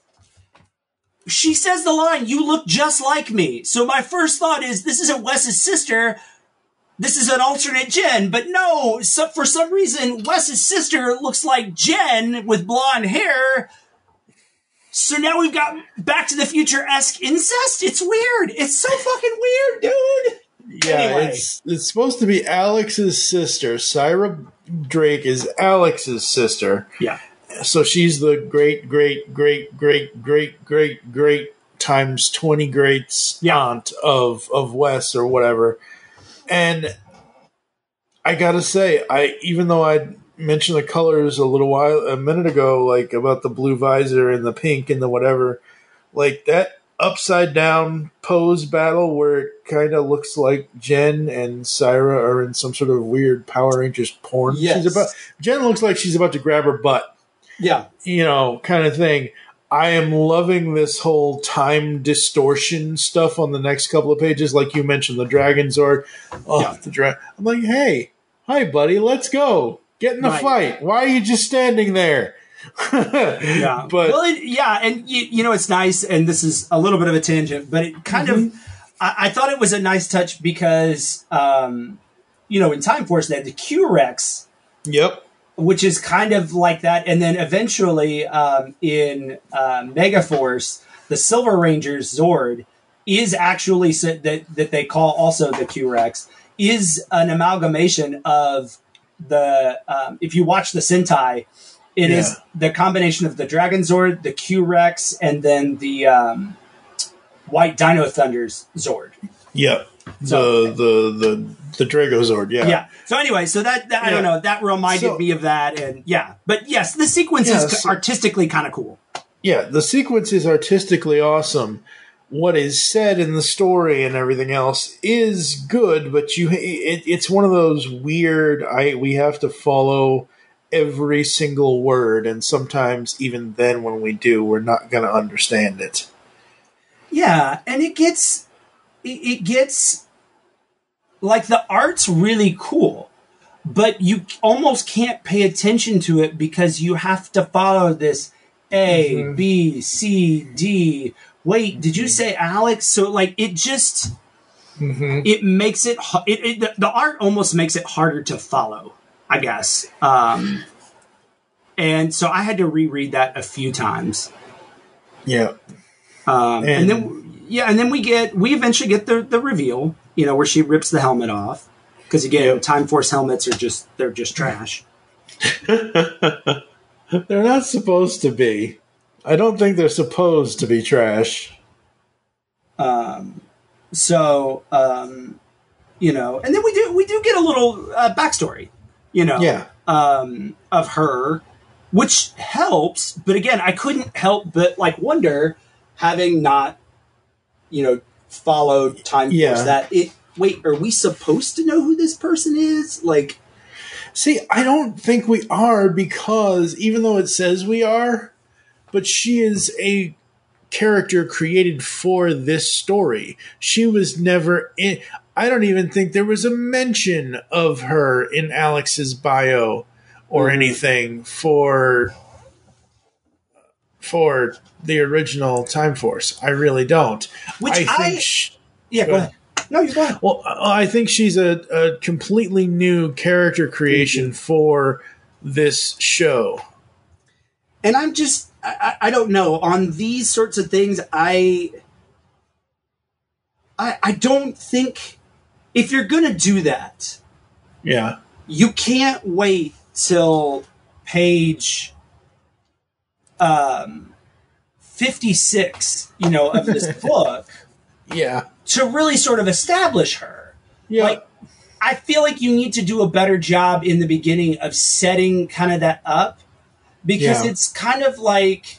she says the line, "You look just like me." So my first thought is, this isn't Wes's sister. This is an alternate Jen. But no, so for some reason, Wes's sister looks like Jen with blonde hair. So now we've got Back to the Future-esque incest. It's weird. It's so fucking weird, dude. yeah, Anyway. it's it's supposed to be Alex's sister. Syra Drake is Alex's sister. Yeah. So she's the great, great, great, great, great, great, great times twenty greats Yeah. aunt of of Wes or whatever. And I gotta say, I even though I mentioned the colors a little while a minute ago, like about the blue visor and the pink and the whatever, like that upside down pose battle where it kind of looks like Jen and Syra are in some sort of weird Power Rangers porn. Yes. She's about Jen looks like she's about to grab her butt. Yeah. You know, kind of thing. I am loving this whole time distortion stuff on the next couple of pages. Like you mentioned, the Dragonzord. Oh, Yeah. the dra- I'm like, hey, hi, buddy, let's go. Get in the Right. fight. Why are you just standing there? Yeah. But well, it, yeah, and you, you know, it's nice, and this is a little bit of a tangent, but it kind Mm-hmm. of, I, I thought it was a nice touch because, um, you know, in Time Force they had the Q-Rex, yep, which is kind of like that, and then eventually um, in uh, Megaforce, the Silver Ranger's Zord is actually so that that they call also the Q-Rex is an amalgamation of the. Um, if you watch the Sentai, it Yeah. is the combination of the Dragon Zord, the Q-Rex, and then the um, White Dino Thunder's Zord. yep. So- the the the the Dragozord. Yeah, Yeah. So anyway, so that, that I don't Yeah. know, that reminded So- me of that, and yeah. But yes, the sequence Yeah, is so- artistically kind of cool. Yeah, the sequence is artistically awesome. What is said in the story and everything else is good, but you it, it's one of those weird. I we have to follow every single word, and sometimes even then, when we do, we're not going to understand it. Yeah, and it gets it, it gets like the art's really cool, but you almost can't pay attention to it because you have to follow this A, Mhm. B, C, D. Wait, did you say Alex? So like it just Mm-hmm. it makes it, hu- it, it the, the art almost makes it harder to follow, I guess. Um, and so I had to reread that a few times. Yeah, Um, and, And- then, yeah, and then we get, we eventually get the, the reveal, you know, where she rips the helmet off. Because again, Yep. Time Force helmets are just, they're just trash. they're not supposed to be. I don't think they're supposed to be trash. Um, so, um, you know, and then we do we do get a little uh, backstory, you know, Yeah. um, of her, which helps. But again, I couldn't help but like wonder, having not, you know, followed Time Yeah. Force, that it. Wait, are we supposed to know who this person is? Like, See, I don't think we are, because even though it says we are, but she is a character created for this story. She was never in. I don't even think there was a mention of her in Alex's bio or Mhm. anything for for the original Time Force. I really don't. Which I I- think. sh- yeah, go ahead. No, you go ahead. Well, I think she's a, a completely new character creation for this show. And I'm just, I, I don't know, on these sorts of things, I, I, I don't think, if you're going to do that, Yeah. you can't wait till page um, fifty-six, you know, of this book Yeah. to really sort of establish her. Yeah. Like, I feel like you need to do a better job in the beginning of setting kind of that up, because Yeah. it's kind of like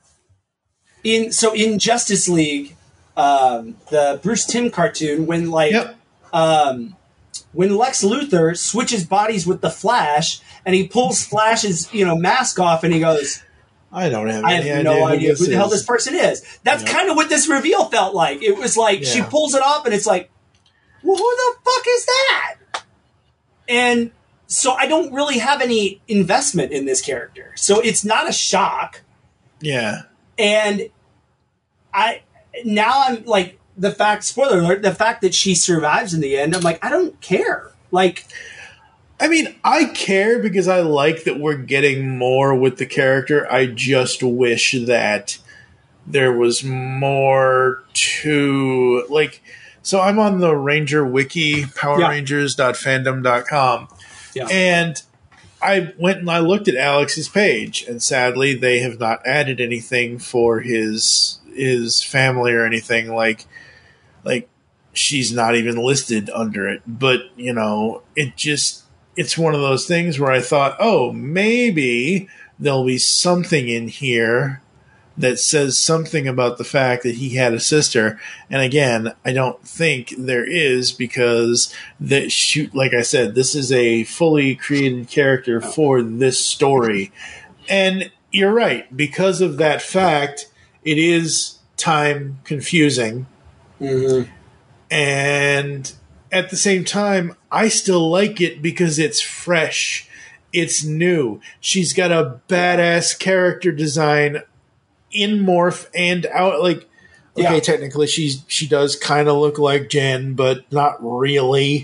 in so in Justice League, um, the Bruce Timm cartoon, when like Yep. um, when Lex Luthor switches bodies with the Flash and he pulls Flash's you know mask off and he goes, I don't have I any have idea no who idea this who the hell is. this person is. That's Yep. kind of what this reveal felt like. It was like she Yeah. pulls it off and it's like, well, who the fuck is that? And so I don't really have any investment in this character. So it's not a shock. Yeah. And I now I'm like, the fact, spoiler alert, the fact that she survives in the end, I'm like, I don't care. Like, I mean, I care because I like that we're getting more with the character. I just wish that there was more to, like, so I'm on the Ranger Wiki, power Yeah. rangers dot fandom dot com, yeah. and I went and I looked at Alex's page, and sadly they have not added anything for his his family or anything. Like, like she's not even listed under it. But, you know, it just, it's one of those things where I thought, oh, maybe there'll be something in here that says something about the fact that he had a sister. And again, I don't think there is, because that shoot, like I said, this is a fully created character for this story. And you're right, because of that fact, it is time confusing. Mm-hmm. And at the same time, I still like it because it's fresh. It's new. She's got a badass character design in morph and out. Like, okay, Yeah. technically she's she does kind of look like Jen, but not really.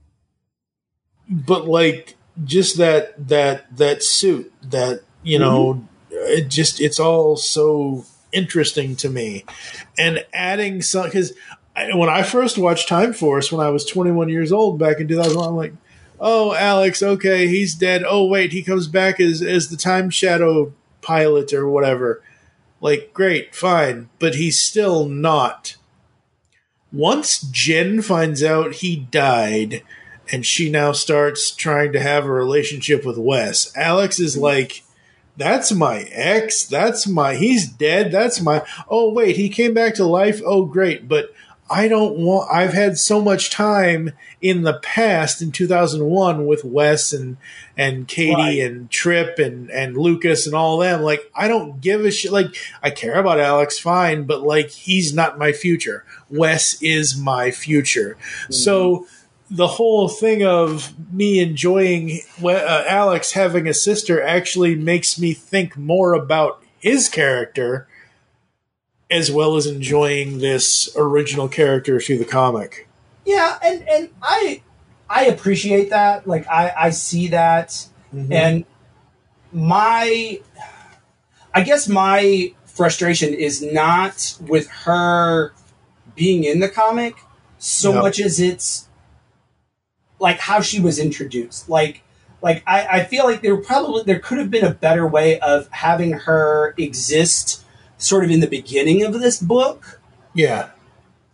But like, just that that that suit, that, you know, it just, it's all so interesting to me. And adding some, because when I first watched Time Force when I was twenty-one years old back in two thousand one, I'm like, oh, Alex, okay, he's dead. Oh, wait, he comes back as as the Time Shadow pilot or whatever. Like, great, fine, but he's still not. Once Jen finds out he died, and she now starts trying to have a relationship with Wes, Alex is like, that's my ex, that's my, he's dead, that's my, oh wait, he came back to life, oh great, but I don't want, I've had so much time in the past in two thousand one with Wes and, and Katie Right. and Trip and, and Lucas and all them. Like, I don't give a shit. Like, I care about Alex, fine, but like, he's not my future. Wes is my future. Mm-hmm. So the whole thing of me enjoying uh, Alex having a sister actually makes me think more about his character, as well as enjoying this original character through the comic. Yeah, and, and I I appreciate that. Like, I, I see that. Mm-hmm. And my, I guess my frustration is not with her being in the comic so Yep. much as it's like how she was introduced. Like, like I, I feel like there probably, there could have been a better way of having her exist sort of in the beginning of this book. Yeah.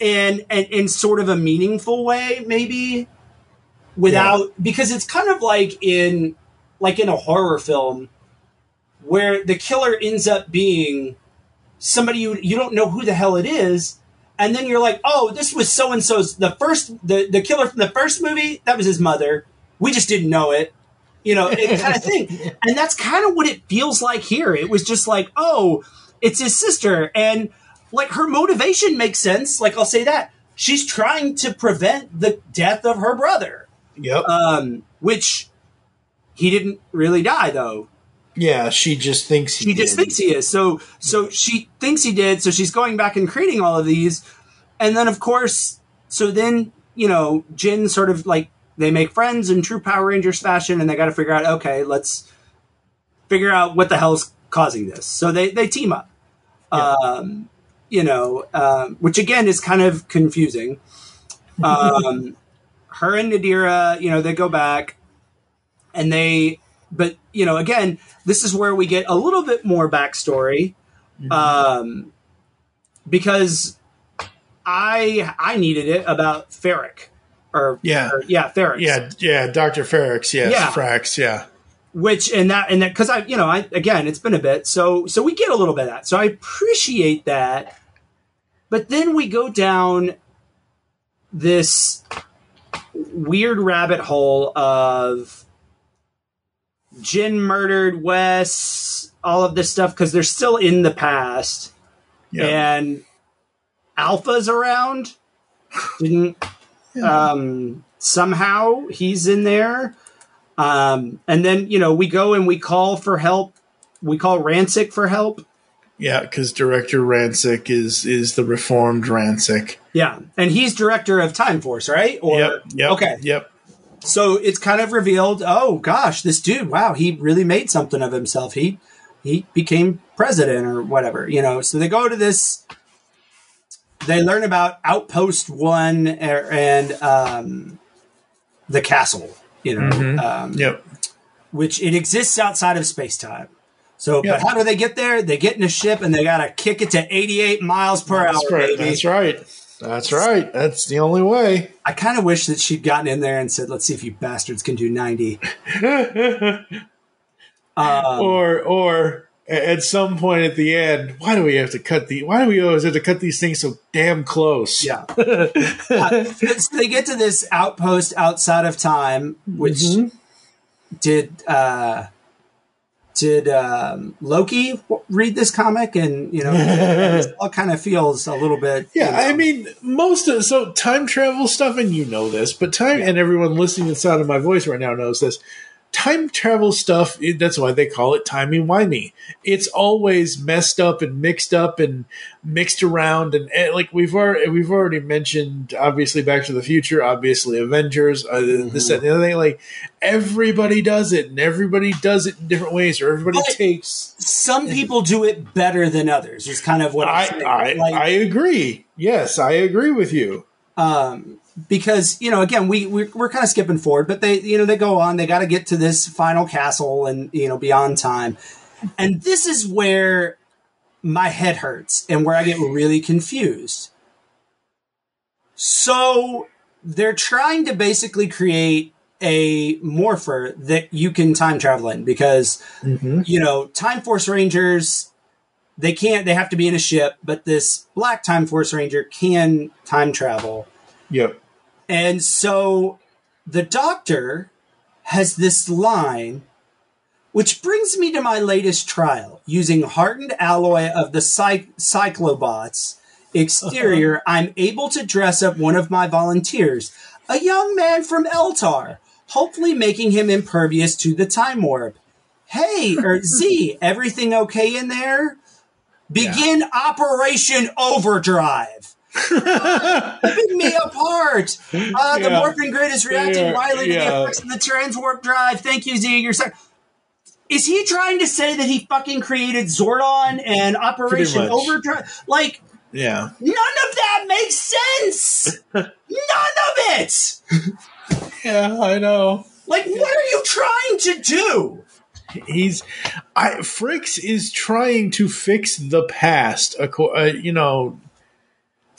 and, and in sort of a meaningful way, maybe without, yeah. because it's kind of like in, like in a horror film where the killer ends up being somebody you, you don't know who the hell it is. And then you're like, oh, this was so-and-so's, the first, the, the killer from the first movie, that was his mother. We just didn't know it. You know, it kind of thing. And that's kind of what it feels like here. It was just like, oh, it's his sister. And like her motivation makes sense. Like, I'll say that. She's trying to prevent the death of her brother. Yep. Um, which he didn't really die, though. Yeah, she just thinks he She did. just thinks he is. So so she thinks he did. So she's going back and creating all of these. And then, of course, so then, you know, Jin sort of like, they make friends in true Power Rangers fashion, and they got to figure out, okay, let's figure out what the hell's causing this. So they, they team up, yeah. um, you know, um, which again is kind of confusing. Um, her and Nadira, you know, they go back and they, but, you know, again, this is where we get a little bit more backstory, mm-hmm. um, because I I needed it about Ferric. Or, yeah, or, yeah, Ferrix. Yeah, yeah, Doctor Ferrix, yes, yeah. Frax, yeah. Which, and that, and that, because I, you know, I, again, it's been a bit, so, so we get a little bit of that. So I appreciate that. But then we go down this weird rabbit hole of Jin murdered Wes, all of this stuff, because they're still in the past. Yeah. And Alpha's around. Didn't. Yeah. Um, somehow he's in there. Um, and then, you know, we go and we call for help. We call Rancic for help. Yeah, because Director Rancic is is the reformed Rancic. Yeah, and he's director of Time Force, right? Or, yep, yep. Okay. Yep. So it's kind of revealed, oh, gosh, this dude, wow, he really made something of himself. He, he became president or whatever, you know. So they go to this... They learn about Outpost One and um, the castle, you know, mm-hmm. um, yep. which it exists outside of space time. So, yep. but how do they get there? They get in a ship and they got to kick it to eighty-eight miles per That's hour. Right. Baby. That's right. That's right. That's the only way. I kind of wish that she'd gotten in there and said, "Let's see if you bastards can do ninety." um, or or. At some point at the end, why do we have to cut the? Why do we always have to cut these things so damn close? Yeah. uh, so they get to this outpost outside of time, which mm-hmm. did uh, did um, Loki read this comic? And you know, it all kind of feels a little bit. Yeah, you know, I mean, most of so time travel stuff, and you know this, but time yeah. and everyone listening to the sound of my voice right now knows this. Time travel stuff, that's why they call it timey-wimey. It's always messed up and mixed up and mixed around. And, and like we've already, we've already mentioned, obviously, Back to the Future, obviously, Avengers, uh, mm-hmm. this, that, and the other thing. Like, everybody does it, and everybody does it in different ways, or everybody but takes... Some people do it better than others, is kind of what I'm I, saying. I, like, I agree. Yes, I agree with you. Um... Because, you know, again, we, we're, we're kind of skipping forward, but they, you know, they go on, they got to get to this final castle and, you know, beyond time. And this is where my head hurts and where I get really confused. So they're trying to basically create a morpher that you can time travel in because, mm-hmm. you know, Time Force Rangers, they can't, they have to be in a ship, but this black Time Force Ranger can time travel. Yep. And so the Doctor has this line, which brings me to my latest trial. Using hardened alloy of the cy- Cyclobots exterior, uh-huh. I'm able to dress up one of my volunteers, a young man from Eltar, hopefully making him impervious to the time warp. Hey, or Z, everything okay in there? Begin yeah. Operation Overdrive. Ripping me apart. Uh, yeah. The morphing grid is reacting yeah. wildly to yeah. the effects of the transwarp drive. Thank you, Z. You're sorry. Is he trying to say that he fucking created Zordon and Operation Overdrive? Like, yeah, none of that makes sense. None of it. Yeah, I know. Like, what are you trying to do? He's, I, Fricks is trying to fix the past. Uh, you know.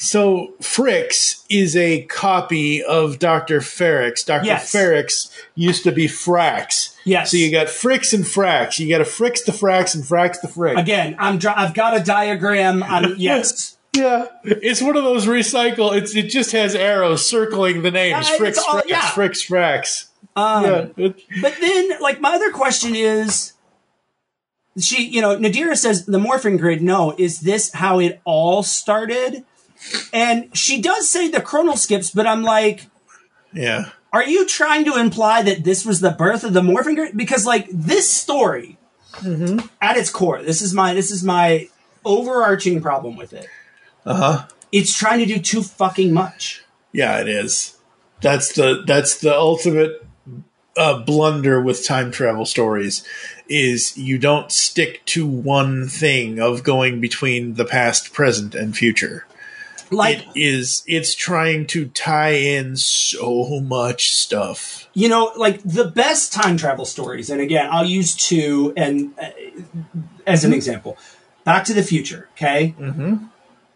So Fricks is a copy of Doctor Ferrix. Doctor Yes. Ferrix used to be Frax. Yes. So you got Fricks and Frax. You got a Fricks to Frax and Frax to Frick. Again, I'm dr- I've got a diagram. I'm, yes. Yeah, it's one of those recycle. It's it just has arrows circling the names. Yeah, Fricks, it's all- Frax, yeah. Fricks, Frax. Um, yeah. It, But then, like, my other question is, she, you know, Nadira says the morphing grid. No, is this how it all started? And she does say the chronal skips, but I'm like, yeah. are you trying to imply that this was the birth of the morphing grid? Because, like, this story, Mm-hmm. at its core, this is my this is my overarching problem with it. Uh huh. It's trying to do too fucking much. Yeah, it is. That's the that's the ultimate uh, blunder with time travel stories. Is you don't stick to one thing of going between the past, present, and future. Like, It is. It's trying to tie in so much stuff. you know, like the best time travel stories, and again, I'll use two and uh, as an example, Back to the Future. Okay, Mm-hmm.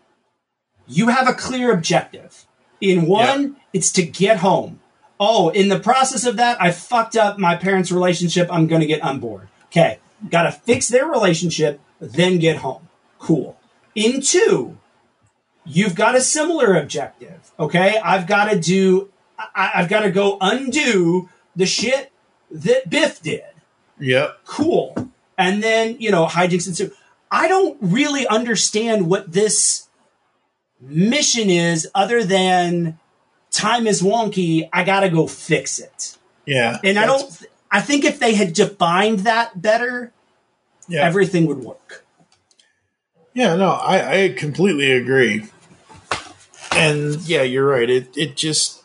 you have a clear objective. In one, Yeah. it's to get home. Oh, in the process of that, I fucked up my parents' relationship. I'm going to get on board. Okay, got to fix their relationship, then get home. Cool. In two, you've got a similar objective. Okay, I've got to do. I, I've got to go undo the shit that Biff did. Yep. Cool. And then, you know, hijinks ensue. I don't really understand what this mission is other than time is wonky. I got to go fix it. Yeah. And I That's- don't, I think if they had defined that better, Yeah. everything would work. Yeah, no, I, I completely agree. And yeah, you're right. It it just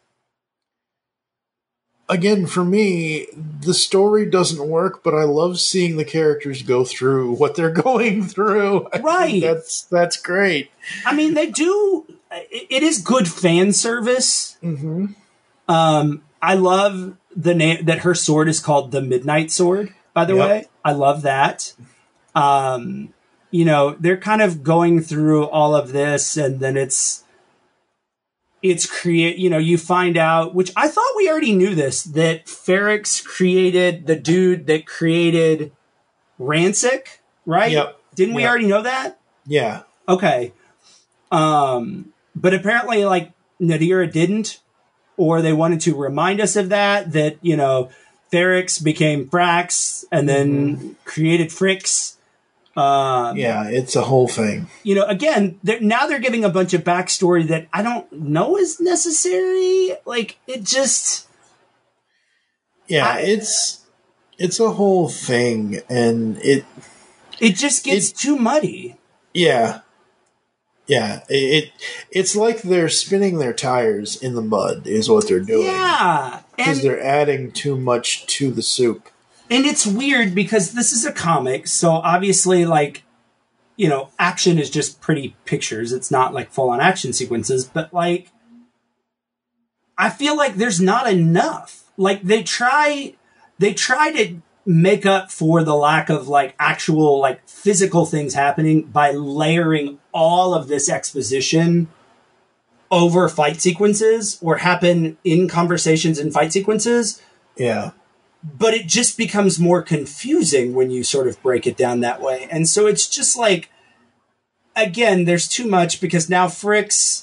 again for me, the story doesn't work, but I love seeing the characters go through what they're going through. I think Right. that's that's great. I mean, they do, it, it is good fan service. Mm-hmm. Um, I love the name that her sword is called the Midnight Sword, by the Yep. way. I love that. Um, you know, they're kind of going through all of this, and then it's it's create, you know, you find out, which I thought we already knew this, that Ferrix created the dude that created Rancic, right? Yep. Didn't we Yep. already know that? Yeah. Okay. Um, but apparently, like, Nadira didn't, or they wanted to remind us of that, that, you know, Ferrix became Frax and then Mm-hmm. created Fricks. Um, Yeah, it's a whole thing. You know, again, they're, now they're giving a bunch of backstory that I don't know is necessary. Like, it just... Yeah, I- it's it's a whole thing, and it It just gets It- too muddy. yeah. Yeah, it, it it's like they're spinning their tires in the mud is what they're doing. Yeah. Because And, they're adding too much to the soup. and it's weird because this is a comic, so obviously, like, you know, action is just pretty pictures. It's not like full-on action sequences, but, like, I feel like there's not enough. Like, they try, they try to make up for the lack of, like, actual, like, physical things happening by layering all of this exposition over fight sequences or happen in conversations and fight sequences. Yeah. But it just becomes more confusing when you sort of break it down that way. And so it's just like, again, there's too much because now Fricks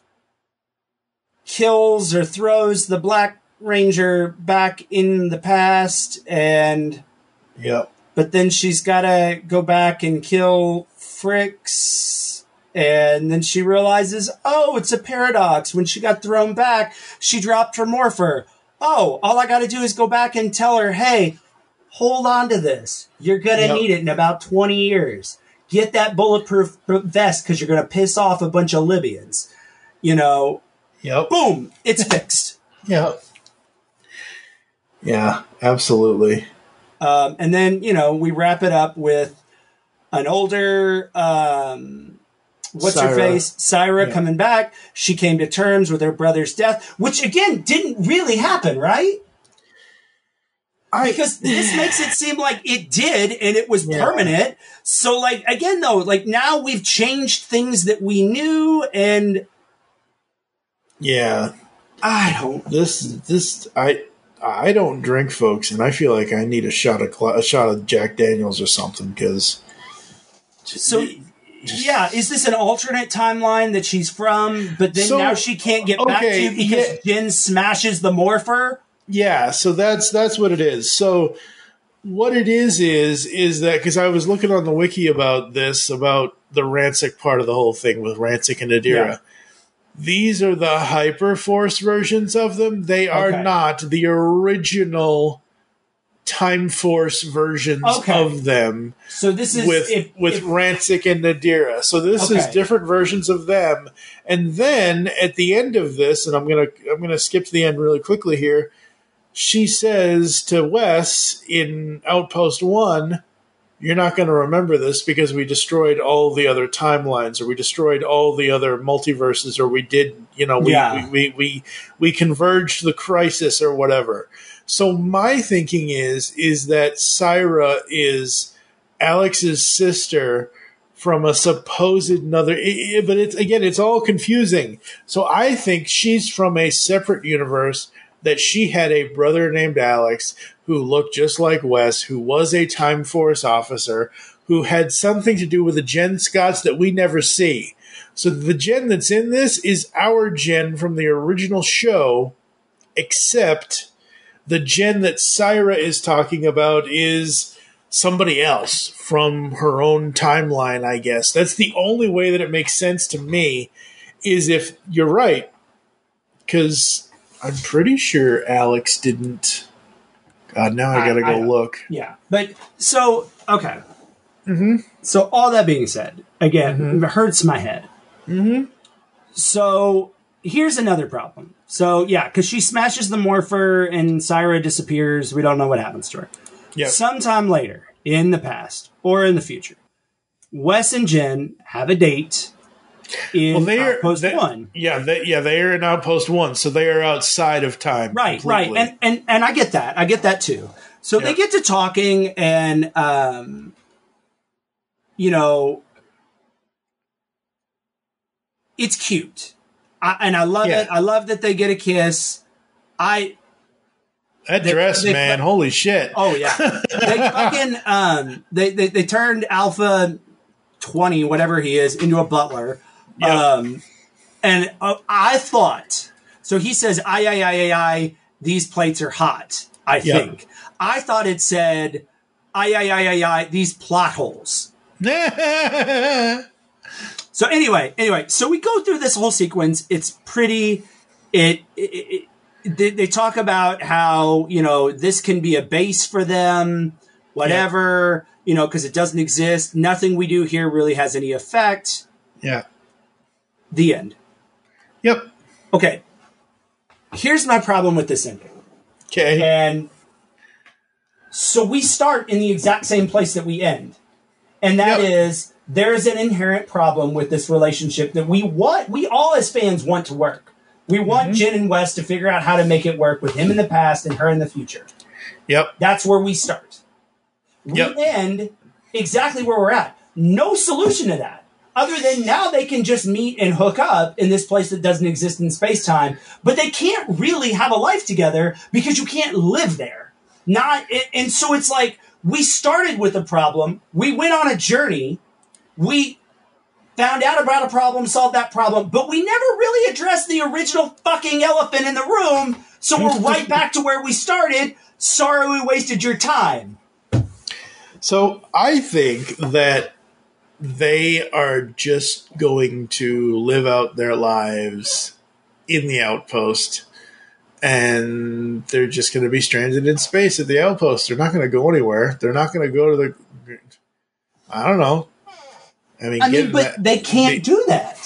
kills or throws the Black Ranger back in the past, and Yep. but then she's got to go back and kill Fricks. And then she realizes, oh, it's a paradox. When she got thrown back, she dropped her morpher. Oh, all I got to do is go back and tell her, hey, hold on to this. You're going to Yep. need it in about twenty years. Get that bulletproof vest because you're going to piss off a bunch of Libyans. You know, Yep. boom, it's fixed. Yep. Yeah, absolutely. Um, and then, you know, we wrap it up with an older, um, what's her Syra. face? Syra Yeah. coming back. She came to terms with her brother's death, which again didn't really happen, right? I, because this makes it seem like it did and it was Yeah. permanent. So, like, again, though, like, now we've changed things that we knew, and yeah, I don't. this this I I don't drink, folks, and I feel like I need a shot of cl- a shot of Jack Daniels or something because. So, yeah, is this an alternate timeline that she's from, but then So, now she can't get back okay, to because yeah. Jen smashes the morpher? Yeah, so that's that's what it is. So what it is is is that because I was looking on the wiki about this about the Rancic part of the whole thing with Rancic and Nadira. Yeah. These are the Hyperforce versions of them. They are Okay. not the original Time Force versions Okay. of them So this is with if, with if- Rancic and Nadira. So this is Okay. different versions of them. And then at the end of this, and I'm gonna I'm gonna skip to the end really quickly here. She says to Wes in Outpost One, "You're not going to remember this because we destroyed all the other timelines, or we destroyed all the other multiverses, or we did, you know, we Yeah. we, we we we converged the crisis or whatever." So my thinking is is that Syra is Alex's sister from a supposed another, i- i- but it's again, it's all confusing. So I think she's from a separate universe. That she had a brother named Alex who looked just like Wes, who was a Time Force officer, who had something to do with the Jen Scotts that we never see. So the Jen that's in this is our Jen from the original show, except the Jen that Syra is talking about is somebody else from her own timeline, I guess. That's the only way that it makes sense to me, is if you're right, because I'm pretty sure Alex didn't. God, now I gotta I- go I- look. Yeah, but so okay. Mm-hmm. So all that being said, again, it hurts my head. Mm-hmm. So here's another problem. So yeah, because she smashes the morpher and Syra disappears. We don't know what happens to her. Yep. Sometime later, in the past or in the future, Wes and Jen have a date in Well, they are Outpost they- One. Yeah, they, yeah, they are in Outpost One, so they are outside of time. Right, completely. right, and and and I get that. I get that too. So they Yeah. get to talking, and um, you know, it's cute, I, and I love Yeah. it. I love that they get a kiss. I that they- dress, they- man, holy shit! oh yeah, they fucking um, they, they they turned Alpha twenty, whatever he is, into a butler. Yeah. Um, and uh, I thought so. He says, "I, I, I, I, I. These plates are hot." I Yeah. think I thought it said, "I, I, I, I, I. These plot holes." So anyway, anyway, so we go through this whole sequence. It's pretty. It, it, it they, they talk about how, you know, this can be a base for them, whatever, you know, because it doesn't exist. Nothing we do here really has any effect. yeah. The end. Yep. Okay. Here's my problem with this ending. Okay. And so we start in the exact same place that we end. And that Yep. is there is an inherent problem with this relationship that we want, we all as fans want to work. We want Mm-hmm. Jen and Wes to figure out how to make it work with him in the past and her in the future. Yep. That's where we start. We Yep. end exactly where we're at. No solution to that. Other than now they can just meet and hook up in this place that doesn't exist in space-time, but they can't really have a life together because you can't live there. Not, and so it's like, we started with a problem, we went on a journey, we found out about a problem, solved that problem, but we never really addressed the original fucking elephant in the room, so we're right back to where we started. Sorry we wasted your time. So I think that they are just going to live out their lives in the outpost, and they're just going to be stranded in space at the outpost. They're not going to go anywhere. They're not going to go to the. I don't know. I mean, I mean, getting but that- they can't they- do that.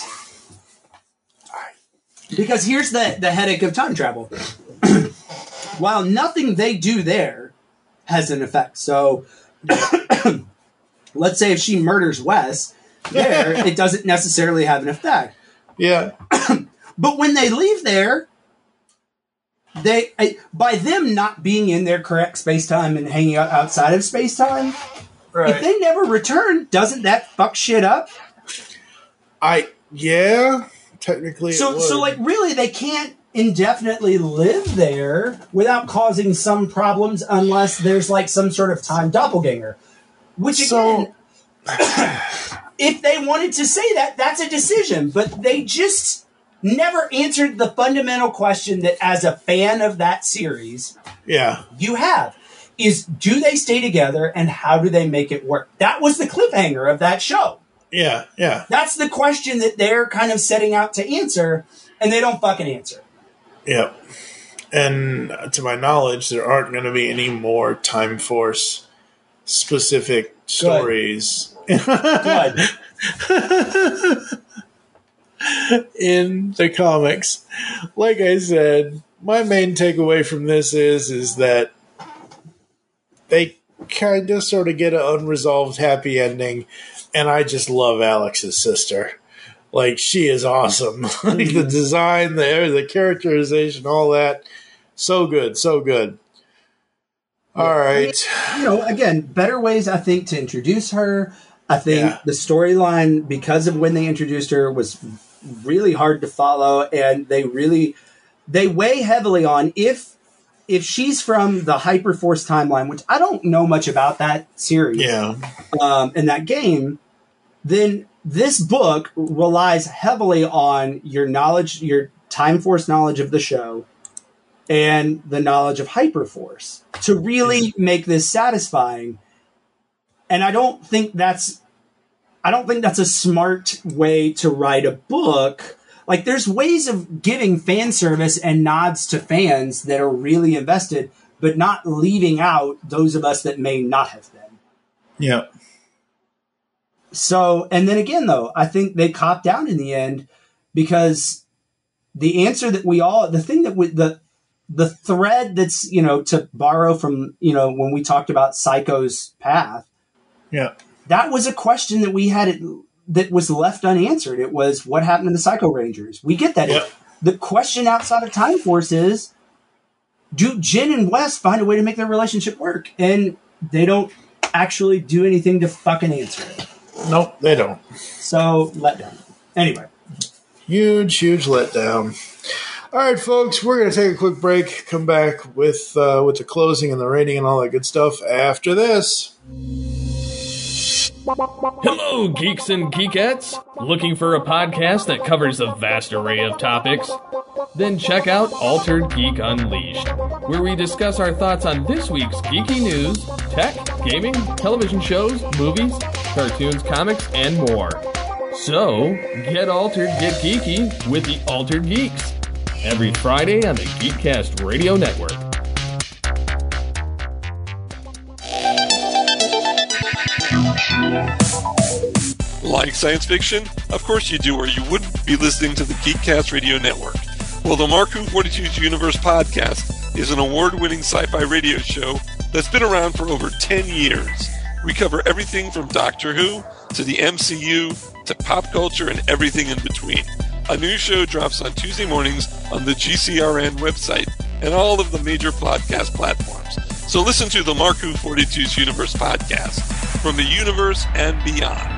Because here's the, the headache of time travel. While nothing they do there has an effect. So let's say if she murders Wes, there, it doesn't necessarily have an effect. Yeah. But when they leave there, they I, by them not being in their correct space-time and hanging out outside of space-time, right. If they never return, doesn't that fuck shit up? I yeah, technically. So it would. so like really, they can't indefinitely live there without causing some problems unless there's like some sort of time doppelganger. Which again, so, if they wanted to say that, that's a decision. But they just never answered the fundamental question that, as a fan of that series, yeah, you have is: do they stay together, and how do they make it work? That was the cliffhanger of that show. Yeah, yeah. That's the question that they're kind of setting out to answer, and they don't fucking answer. Yep. And to my knowledge, there aren't going to be any more Time Force specific stories. Good. Good. In the comics. Like I said, my main takeaway from this is is that they kind of sort of get an unresolved happy ending, and I just love Alex's sister. Like, she is awesome. Like, the design, the the characterization, all that. So good, so good. All yeah. right. You know, again, better ways, I think, to introduce her. I think yeah. the storyline, because of when they introduced her, was really hard to follow, and they really, they weigh heavily on if if she's from the Hyperforce timeline, which I don't know much about that series, yeah, um, and that game, then this book relies heavily on your knowledge, your Time Force knowledge of the show, and the knowledge of Hyperforce to really make this satisfying. And I don't think that's, I don't think that's a smart way to write a book. Like, there's ways of giving fan service and nods to fans that are really invested, but not leaving out those of us that may not have been. Yeah. So, and then again, though, I think they copped out in the end, because the answer that we all, the thing that we, the, the thread that's, you know, to borrow from, you know, when we talked about Psycho's path, yeah, that was a question that we had it, that was left unanswered. It was, what happened to the Psycho Rangers? We get that. Yep. The question outside of Time Force is, do Jen and Wes find a way to make their relationship work? And they don't actually do anything to fucking answer it. Nope, they don't. So, letdown. Anyway. Huge, huge letdown. All right, folks, we're going to take a quick break, come back with uh, with the closing and the rating and all that good stuff after this. Hello, geeks and geekettes! Looking for a podcast that covers a vast array of topics? Then check out Altered Geek Unleashed, where we discuss our thoughts on this week's geeky news, tech, gaming, television shows, movies, cartoons, comics, and more. So, get altered, get geeky with the Altered Geeks. Every Friday on the Geekcast Radio Network. Like science fiction? Of course you do, or you wouldn't be listening to the Geekcast Radio Network. Well, the Marku forty-two's Universe podcast is an award-winning sci-fi radio show that's been around for over ten years. We cover everything from Doctor Who to the M C U to pop culture and everything in between. A new show drops on Tuesday mornings on the G C R N website and all of the major podcast platforms. So listen to the Marku forty-two's Universe podcast from the universe and beyond.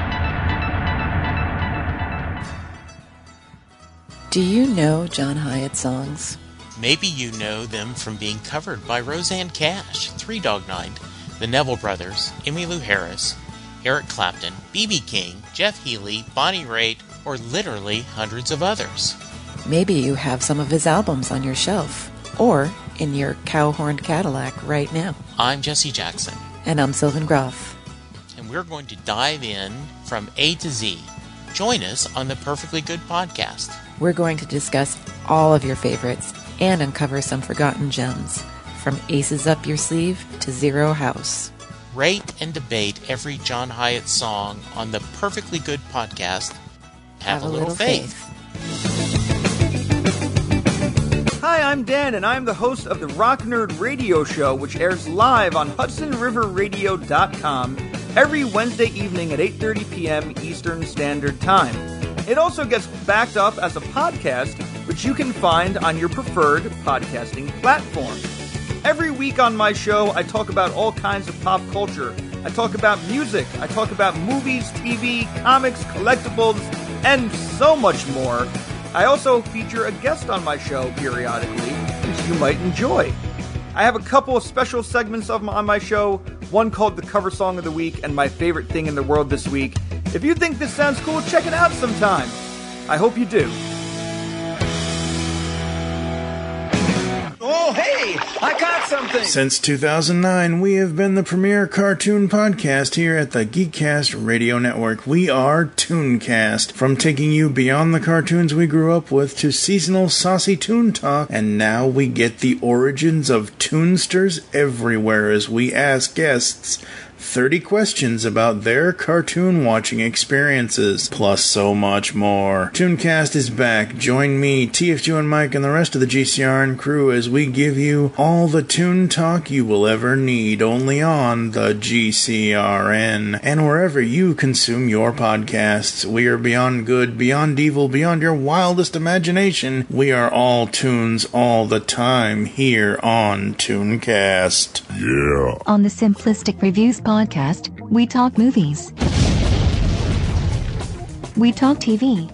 Do you know John Hyatt songs? Maybe you know them from being covered by Roseanne Cash, Three Dog Night, the Neville Brothers, Emmylou Harris, Eric Clapton, B B King, Jeff Healey, Bonnie Raitt, or literally hundreds of others. Maybe you have some of his albums on your shelf, or in your cow-horned Cadillac right now. I'm Jesse Jackson. And I'm Sylvan Groff. And we're going to dive in from A to Z. Join us on the Perfectly Good Podcast. We're going to discuss all of your favorites and uncover some forgotten gems, from Aces Up Your Sleeve to Zero House. Rate and debate every John Hyatt song on the Perfectly Good Podcast. Have, Have a, a little, little faith. faith. Hi, I'm Dan, and I'm the host of the Rock Nerd Radio Show, which airs live on Hudson River Radio dot com every Wednesday evening at eight thirty p.m. Eastern Standard Time. It also gets backed up as a podcast which you can find on your preferred podcasting platform. Every week on my show, I talk about all kinds of pop culture. I talk about music, I talk about movies, T V, comics, collectibles, and so much more. I also feature a guest on my show periodically, which you might enjoy. I have a couple of special segments of my, on my show, one called the Cover Song of the Week and my favorite thing in the world this week. If you think this sounds cool, check it out sometime. I hope you do. Oh, hey, I got something. Since two thousand nine, we have been the premier cartoon podcast here at the Geekcast Radio Network. We are Tooncast, from taking you beyond the cartoons we grew up with to seasonal saucy toon talk, and now we get the origins of Toonsters everywhere as we ask guests thirty questions about their cartoon watching experiences, plus so much more. Tooncast is back. Join me, T F Q and Mike, and the rest of the G C R N crew as we give you all the toon talk you will ever need, only on the G C R N, and wherever you consume your podcasts. We are beyond good, beyond evil, beyond your wildest imagination. We are all tunes all the time here on Tooncast. Yeah. On the Simplistic Reviews podcast, we talk movies. We talk T V.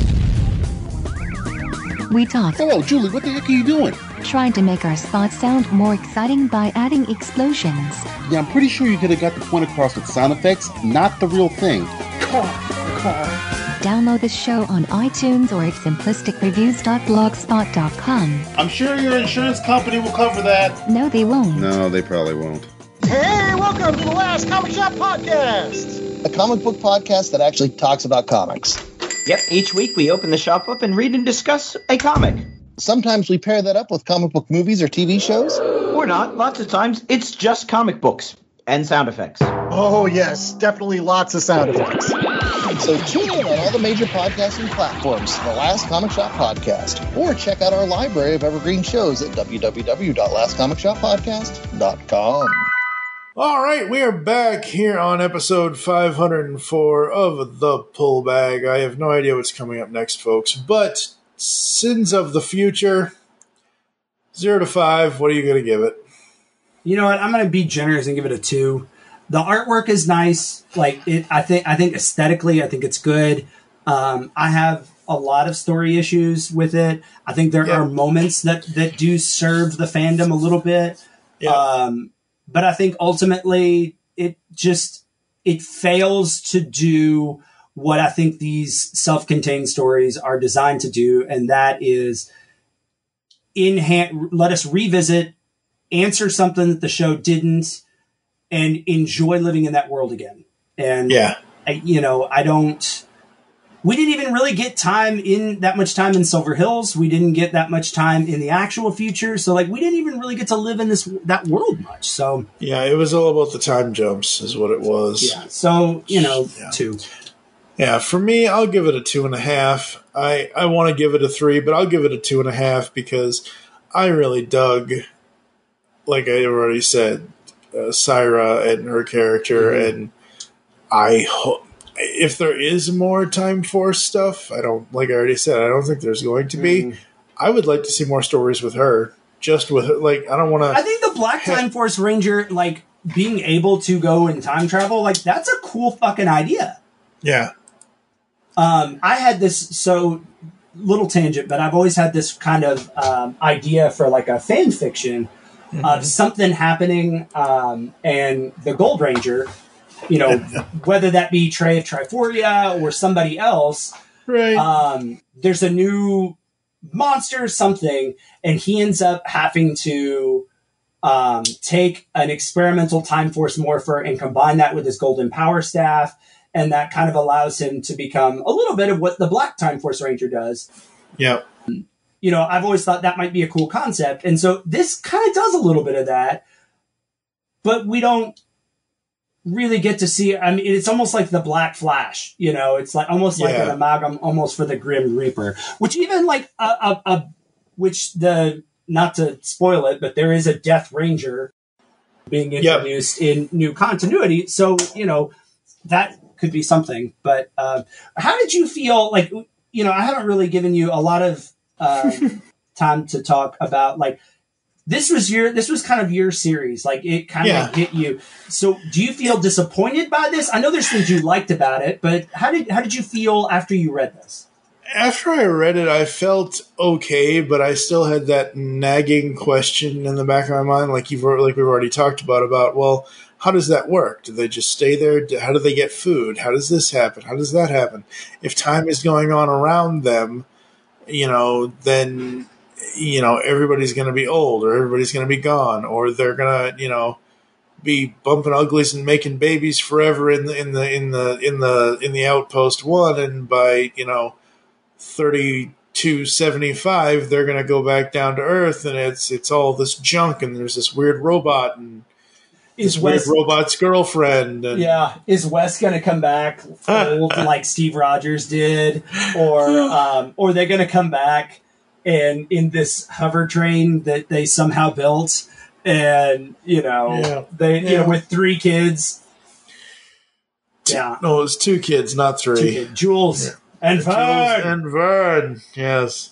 We talk. Hello, Julie, what the heck are you doing? Trying to make our spots sound more exciting by adding explosions. Yeah, I'm pretty sure you could have got the point across with sound effects, not the real thing. Car, car. Download this show on iTunes or at simplistic reviews dot blogspot dot com. I'm sure your insurance company will cover that. No, they won't. No, they probably won't. Hey, welcome to the Last Comic Shop Podcast, a comic book podcast that actually talks about comics. Yep, each week we open the shop up and read and discuss a comic. Sometimes we pair that up with comic book movies or T V shows. Or not. Lots of times it's just comic books and sound effects. Oh, yes, definitely lots of sound effects. So tune in on all the major podcasting platforms for the Last Comic Shop Podcast, or check out our library of evergreen shows at w w w dot last comic shop podcast dot com. All right, we are back here on episode five hundred four of The Pull Bag. I have no idea what's coming up next, folks, but Sins of the Future, zero to five, what are you going to give it? You know what? I'm going to be generous and give it a two. The artwork is nice. Like it, I think. I think aesthetically, I think it's good. Um, I have a lot of story issues with it. I think there yeah. are moments that that do serve the fandom a little bit. Yeah. Um, but I think ultimately it just it fails to do what I think these self-contained stories are designed to do, and that is in hand, let us revisit, answer something that the show didn't, and enjoy living in that world again. And yeah, I, you know, I don't. We didn't even really get time in that much time in Silver Hills. We didn't get that much time in the actual future. So, like, we didn't even really get to live in this that world much. So, yeah, it was all about the time jumps, is what it was. Yeah. So, you know, yeah. two. Yeah, for me, I'll give it a two and a half. I I want to give it a three, but I'll give it a two and a half because I really dug, like I already said, uh, Syra and her character, mm-hmm. and I hope. If there is more Time Force stuff, I don't, like I already said, I don't think there's going to be. Mm. I would like to see more stories with her. Just with her, like, I don't want to. I think the Black Time Force Ranger, like, being able to go and time travel, like, that's a cool fucking idea. Yeah. Um, I had this, so, little tangent, but I've always had this kind of um, idea for, like, a fan fiction mm-hmm. of something happening um, and the Gold Ranger. You know, whether that be Trey of Triforia or somebody else, right? Um, there's a new monster, something, and he ends up having to um, take an experimental Time Force morpher and combine that with his golden power staff, and that kind of allows him to become a little bit of what the Black Time Force Ranger does. Yeah. You know, I've always thought that might be a cool concept, and so this kind of does a little bit of that, but we don't really get to see. I mean, it's almost like the Black Flash, you know, it's like almost yeah. like an amalgam almost for the Grim Reaper, which even like a, a, a which the, not to spoil it, but there is a Death Ranger being introduced yep. in new continuity. So, you know, that could be something, but uh, how did you feel like, you know, I haven't really given you a lot of um, time to talk about like this was your this was kind of your series, like it kind Yeah. of hit you. So, do you feel disappointed by this? I know there's things you liked about it, but how did how did you feel after you read this? After I read it, I felt okay, but I still had that nagging question in the back of my mind, like you've like we've already talked about. About well, how does that work? Do they just stay there? How do they get food? How does this happen? How does that happen? If time is going on around them, you know, then you know everybody's going to be old, or everybody's going to be gone, or they're going to you know be bumping uglies and making babies forever in the in the in the in the in the Outpost One, and by you know. thirty-two seventy-five, they're going to go back down to Earth, and it's it's all this junk, and there's this weird robot, and Is this weird Wes- robot's girlfriend. And Yeah, is Wes going to come back old like Steve Rogers did, or um, or they're going to come back and in this hover train that they somehow built, and you know Yeah. they you Yeah. know with three kids. Yeah, No, it was two kids, not three. Two kids. Jules Yeah. and Jules Vern. and Vern, yes.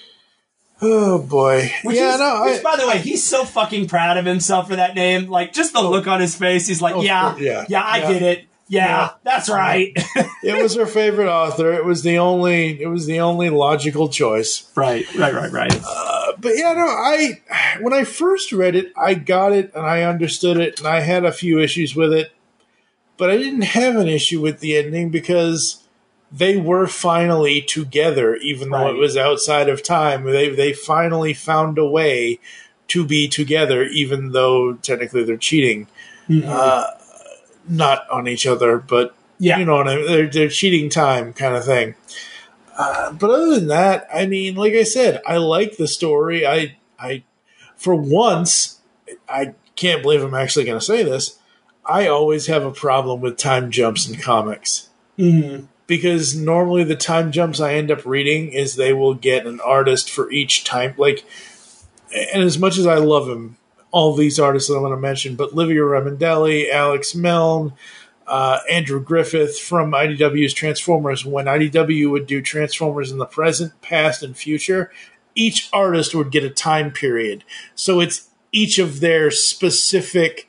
Oh boy, Which yeah, is, no, which, I, by the way, he's so fucking proud of himself for that name. Like, just the look on his face. He's like, Oh, yeah, yeah, yeah, I yeah. get it. Yeah, Yeah. that's right. it was her favorite author. It was the only, it was the only logical choice. right, right, right, right. Uh, but yeah, no, I when I first read it, I got it and I understood it, and I had a few issues with it, but I didn't have an issue with the ending because they were finally together, even though Right. it was outside of time. They they finally found a way to be together, even though technically they're cheating, Mhm. uh, not on each other, but Yeah. you know what I mean. They're, they're cheating time kind of thing. Uh, but other than that, I mean, like I said, I like the story. I, I, for once, I can't believe I'm actually going to say this. I always have a problem with time jumps in comics Mhm. because normally the time jumps I end up reading is they will get an artist for each time. Like, and as much as I love him, all these artists that I'm going to mention, but Livia Remendelli, Alex Milne, uh, Andrew Griffith from I D W's Transformers. When I D W would do Transformers in the present, past, and future, each artist would get a time period. So it's each of their specific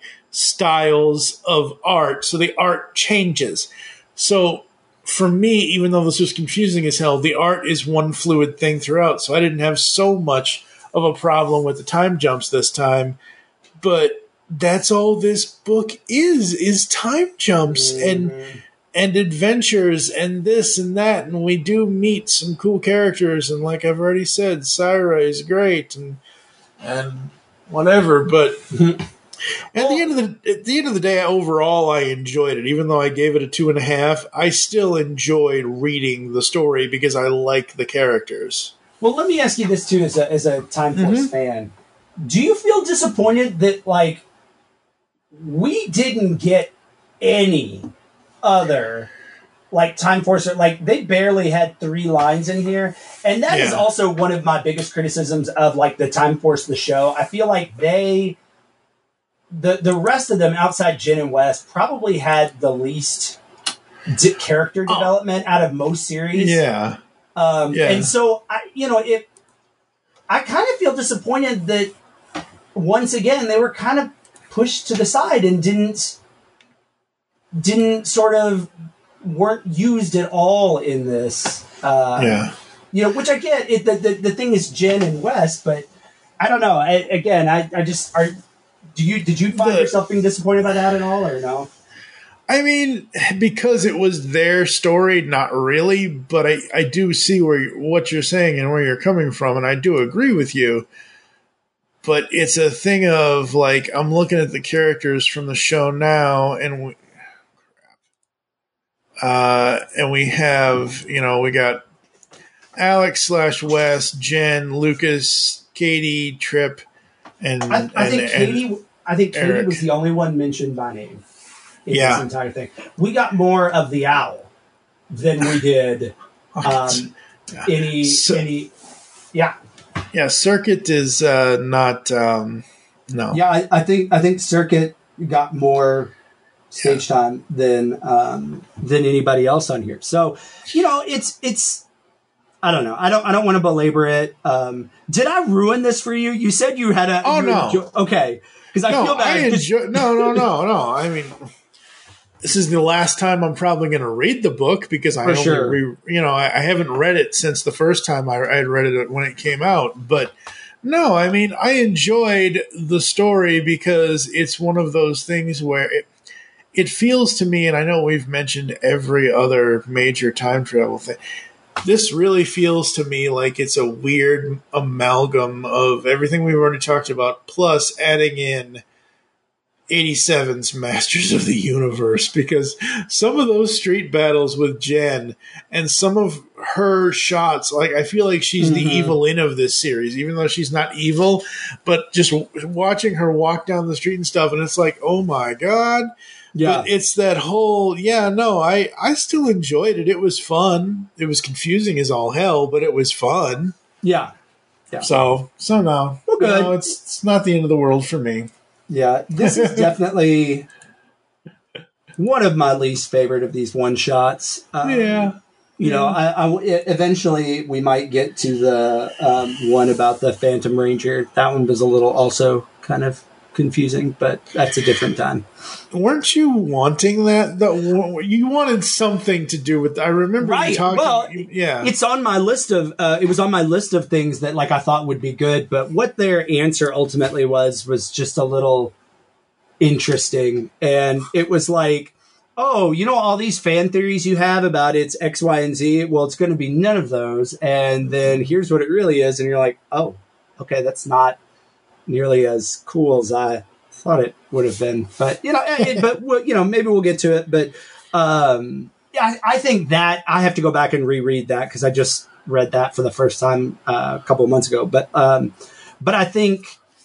styles of art. So the art changes. So for me, even though this was confusing as hell, the art is one fluid thing throughout. So I didn't have so much of a problem with the time jumps this time. But that's all this book is, is time jumps and and adventures and this and that. And we do meet some cool characters. And like I've already said, Syra is great and and whatever. But at the end of the at the end of the day, overall, I enjoyed it. Even though I gave it a two and a half, I still enjoyed reading the story because I like the characters. Well, let me ask you this too, as a as a Time Force Mm-hmm. fan. Do you feel disappointed that like we didn't get any other like Time Force? Like they barely had three lines in here, and that is Yeah. also one of my biggest criticisms of like the Time Force the show. I feel like they the the rest of them outside Jen and West probably had the least di- character development out of most series. Yeah. Um, Yeah. And so, I, you know, it, I kind of feel disappointed that once again they were kind of pushed to the side and didn't didn't sort of weren't used at all in this. Uh, Yeah. You know, which I get. It, the, the the thing is Jen and West, but I don't know. I, again, I, I just are. Do you did you find The- yourself being disappointed by that at all, or no? I mean, because it was their story, not really, but I, I do see where you, what you're saying and where you're coming from, and I do agree with you. But it's a thing of, like, I'm looking at the characters from the show now, and we, uh, and we have, you know, we got Alex slash Wes, Jen, Lucas, Katie, Tripp, and I, I and, think and Katie. I think Katie Eric. was the only one mentioned by name in Yeah. this entire thing. We got more of the owl than we did um, any So- any. Yeah, yeah, Circuit is uh, not um, no. yeah. I, I think I think Circuit got more stage time than um, than anybody else on here. So you know, it's it's. I don't know. I don't. I don't want to belabor it. Um, did I ruin this for you? You said you had a. Oh you no. Enjoy, okay. Because I no, feel bad. I enjoy, no, no, no, no. I mean, this is the last time I'm probably going to read the book because I For only, sure. re, you know, I, I haven't read it since the first time I, I had read it when it came out. But no, I mean, I enjoyed the story because it's one of those things where it, it feels to me, and I know we've mentioned every other major time travel thing. This really feels to me like it's a weird amalgam of everything we've already talked about, plus adding in eighty-seven's Masters of the Universe, because some of those street battles with Jen and some of her shots, like I feel like she's Mm-hmm. the Evelyn of this series, even though she's not evil, but just w- watching her walk down the street and stuff, and it's like, oh my God. Yeah. But it's that whole, yeah, no, I, I still enjoyed it. It was fun. It was confusing as all hell, but it was fun. Yeah. Yeah. So, so no. Well, good. No, it's, it's not the end of the world for me. Yeah, this is definitely one of my least favorite of these one shots. Um, yeah. You know, I, I, eventually we might get to the um, one about the Phantom Ranger. That one was a little also kind of confusing, but that's a different time. Weren't you wanting that? That you wanted something to do with. I remember Right. you talking. Well, yeah, it's on my list of. Uh, it was on my list of things that like I thought would be good, but what their answer ultimately was was just a little interesting, and it was like, oh, you know, all these fan theories you have about it's X, Y, and Z. Well, it's going to be none of those, and then here's what it really is, and you're like, oh, okay, that's not nearly as cool as I thought it would have been. But you know, it, but we'll, you know, maybe we'll get to it. But um, yeah, I, I think that I have to go back and reread that because I just read that for the first time uh, a couple of months ago. But um, but I think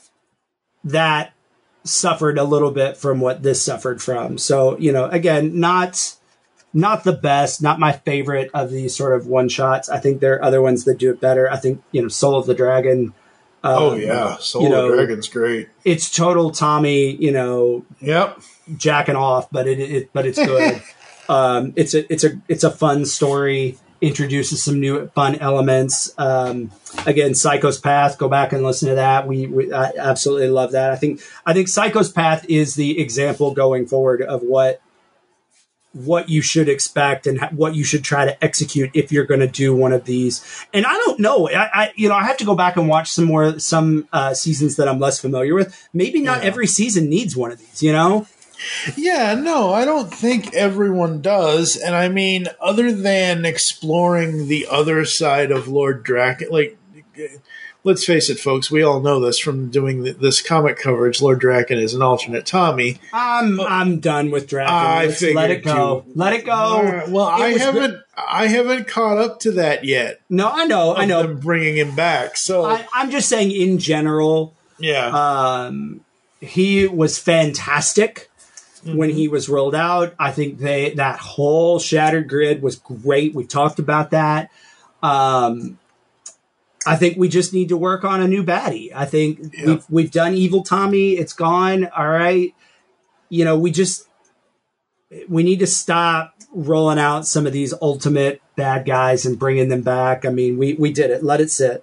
that suffered a little bit from what this suffered from. So you know, again, not not the best, not my favorite of these sort of one shots. I think there are other ones that do it better. I think you know, Soul of the Dragon. Um, oh yeah, Soul you know, of the Dragon's great. It's total Tommy, you know, yep, jacking off, but it, it but it's good. um, it's a it's a it's a fun story. Introduces some new fun elements. Um, again, Psycho's Path. Go back and listen to that. We, we I absolutely love that. I think I think Psycho's Path is the example going forward of what what you should expect and ha- what you should try to execute if you're going to do one of these. And I don't know. I, I you know I have to go back and watch some more some uh, seasons that I'm less familiar with. Maybe not Yeah. every season needs one of these. You know. Yeah, no, I don't think everyone does. And I mean, other than exploring the other side of Lord Draken, like, let's face it, folks, we all know this from doing th- this comic coverage. Lord Draken is an alternate Tommy. I'm I'm done with Draken. I Let's figured let it go. too. Let it go. All right, well, It I was haven't, good. I haven't caught up to that yet. No, I know, I of know. them bringing him back. So I, I'm just saying, in general, yeah, um, he was fantastic when he was rolled out. I think they that whole Shattered Grid was great. We talked about that. Um, I think we just need to work on a new baddie. I think Yeah. we've we've done Evil Tommy. It's gone. All right. You know, we just we need to stop rolling out some of these ultimate bad guys and bringing them back. I mean, we we did it. Let it sit.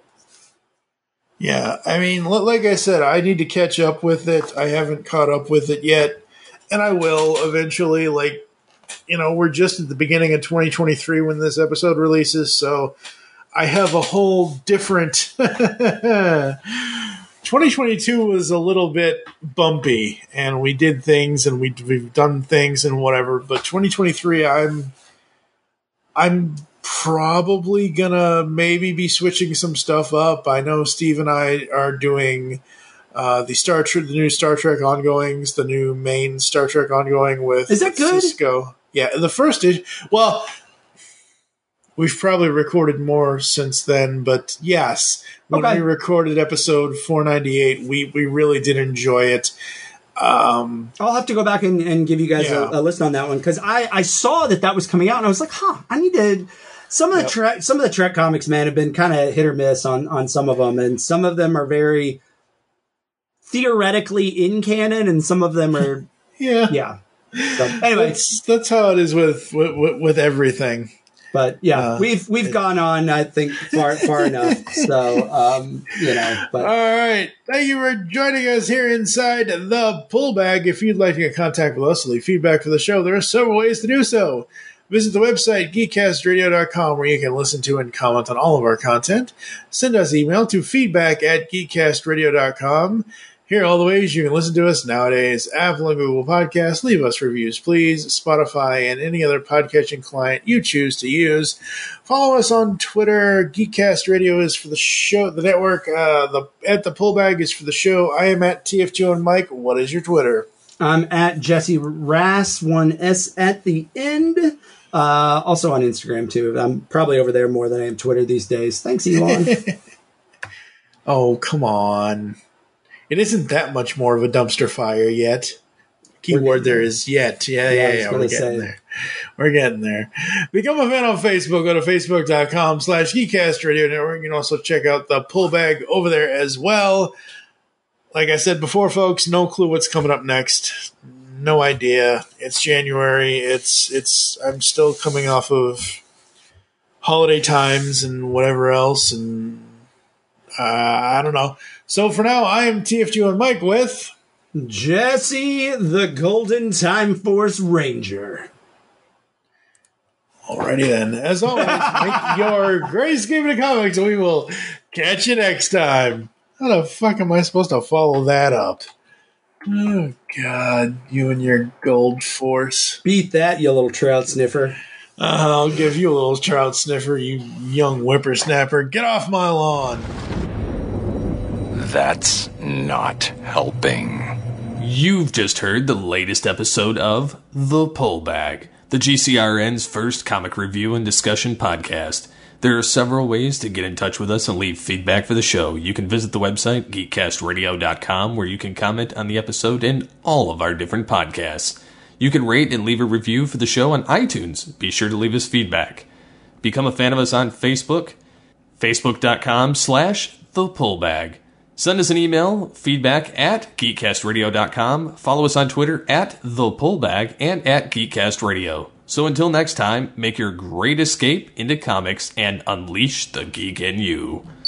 Yeah, I mean, li- like I said, I need to catch up with it. I haven't caught up with it yet, and I will eventually. Like, you know, we're just at the beginning of twenty twenty-three when this episode releases, so I have a whole different. twenty twenty-two was a little bit bumpy, and we did things, and we we've done things, and whatever. But twenty twenty-three, I'm, I'm. probably gonna maybe be switching some stuff up. I know Steve and I are doing uh, the Star Trek, the new Star Trek ongoings, the new main Star Trek ongoing with Is that good? Cisco. Yeah, the first is well. We've probably recorded more since then, but yes, when Okay. we recorded episode four ninety-eight, we we really did enjoy it. Um, I'll have to go back and, and give you guys Yeah. a, a list on that one because I, I saw that that was coming out and I was like, huh, I need to. Some of the Yep. Trek, some of the Trek comics, man, have been kind of hit or miss on on some of them, and some of them are very theoretically in canon, and some of them are yeah, yeah. So, anyway, that's that's how it is with with, with everything. But yeah, Uh, we've we've gone on, I think, far far enough. So um, you know. But all right, thank you for joining us here inside the Pull Bag. If you'd like to get in contact with us, leave feedback for the show. There are several ways to do so. Visit the website geek cast radio dot com where you can listen to and comment on all of our content. Send us email to feedback at geek cast radio dot com. Here are all the ways you can listen to us nowadays. Apple and Google Podcasts. Leave us reviews, please. Spotify and any other podcatching client you choose to use. Follow us on Twitter. Geekcast Radio is for the show, the network. Uh, the at the Pullbag is for the show. I am at T F Joe and Mike. What is your Twitter? I'm at Jesse Rass, one S at the end. Uh, also on Instagram, too. I'm probably over there more than I am Twitter these days. Thanks, Elon. Oh, come on. It isn't that much more of a dumpster fire yet. Keyword there is yet. Yeah, yeah, yeah. yeah. We're getting say. there. We're getting there. Become a fan on Facebook. Go to facebook.com slash Geekcast Radio Network. You can also check out the Pullbag over there as well. Like I said before, folks, no clue what's coming up next. No idea. It's January. It's it's. I'm still coming off of holiday times and whatever else, and uh, I don't know. So for now, I am T F G and Mike with Jesse, the Golden Time Force Ranger. Alrighty then. As always, make your greatest game of the comics, and we will catch you next time. How the fuck am I supposed to follow that up? Oh, God, you and your gold force. Beat that, you little trout sniffer. Uh, I'll give you a little trout sniffer, you young whippersnapper. Get off my lawn. That's not helping. You've just heard the latest episode of The Pullbag, the G C R N's first comic review and discussion podcast. There are several ways to get in touch with us and leave feedback for the show. You can visit the website, geek cast radio dot com, where you can comment on the episode and all of our different podcasts. You can rate and leave a review for the show on iTunes. Be sure to leave us feedback. Become a fan of us on Facebook, facebook.com slash the pullbag. Send us an email, feedback at geek cast radio dot com. Follow us on Twitter at the pullbag and at geekcastradio. So until next time, make your great escape into comics and unleash the geek in you.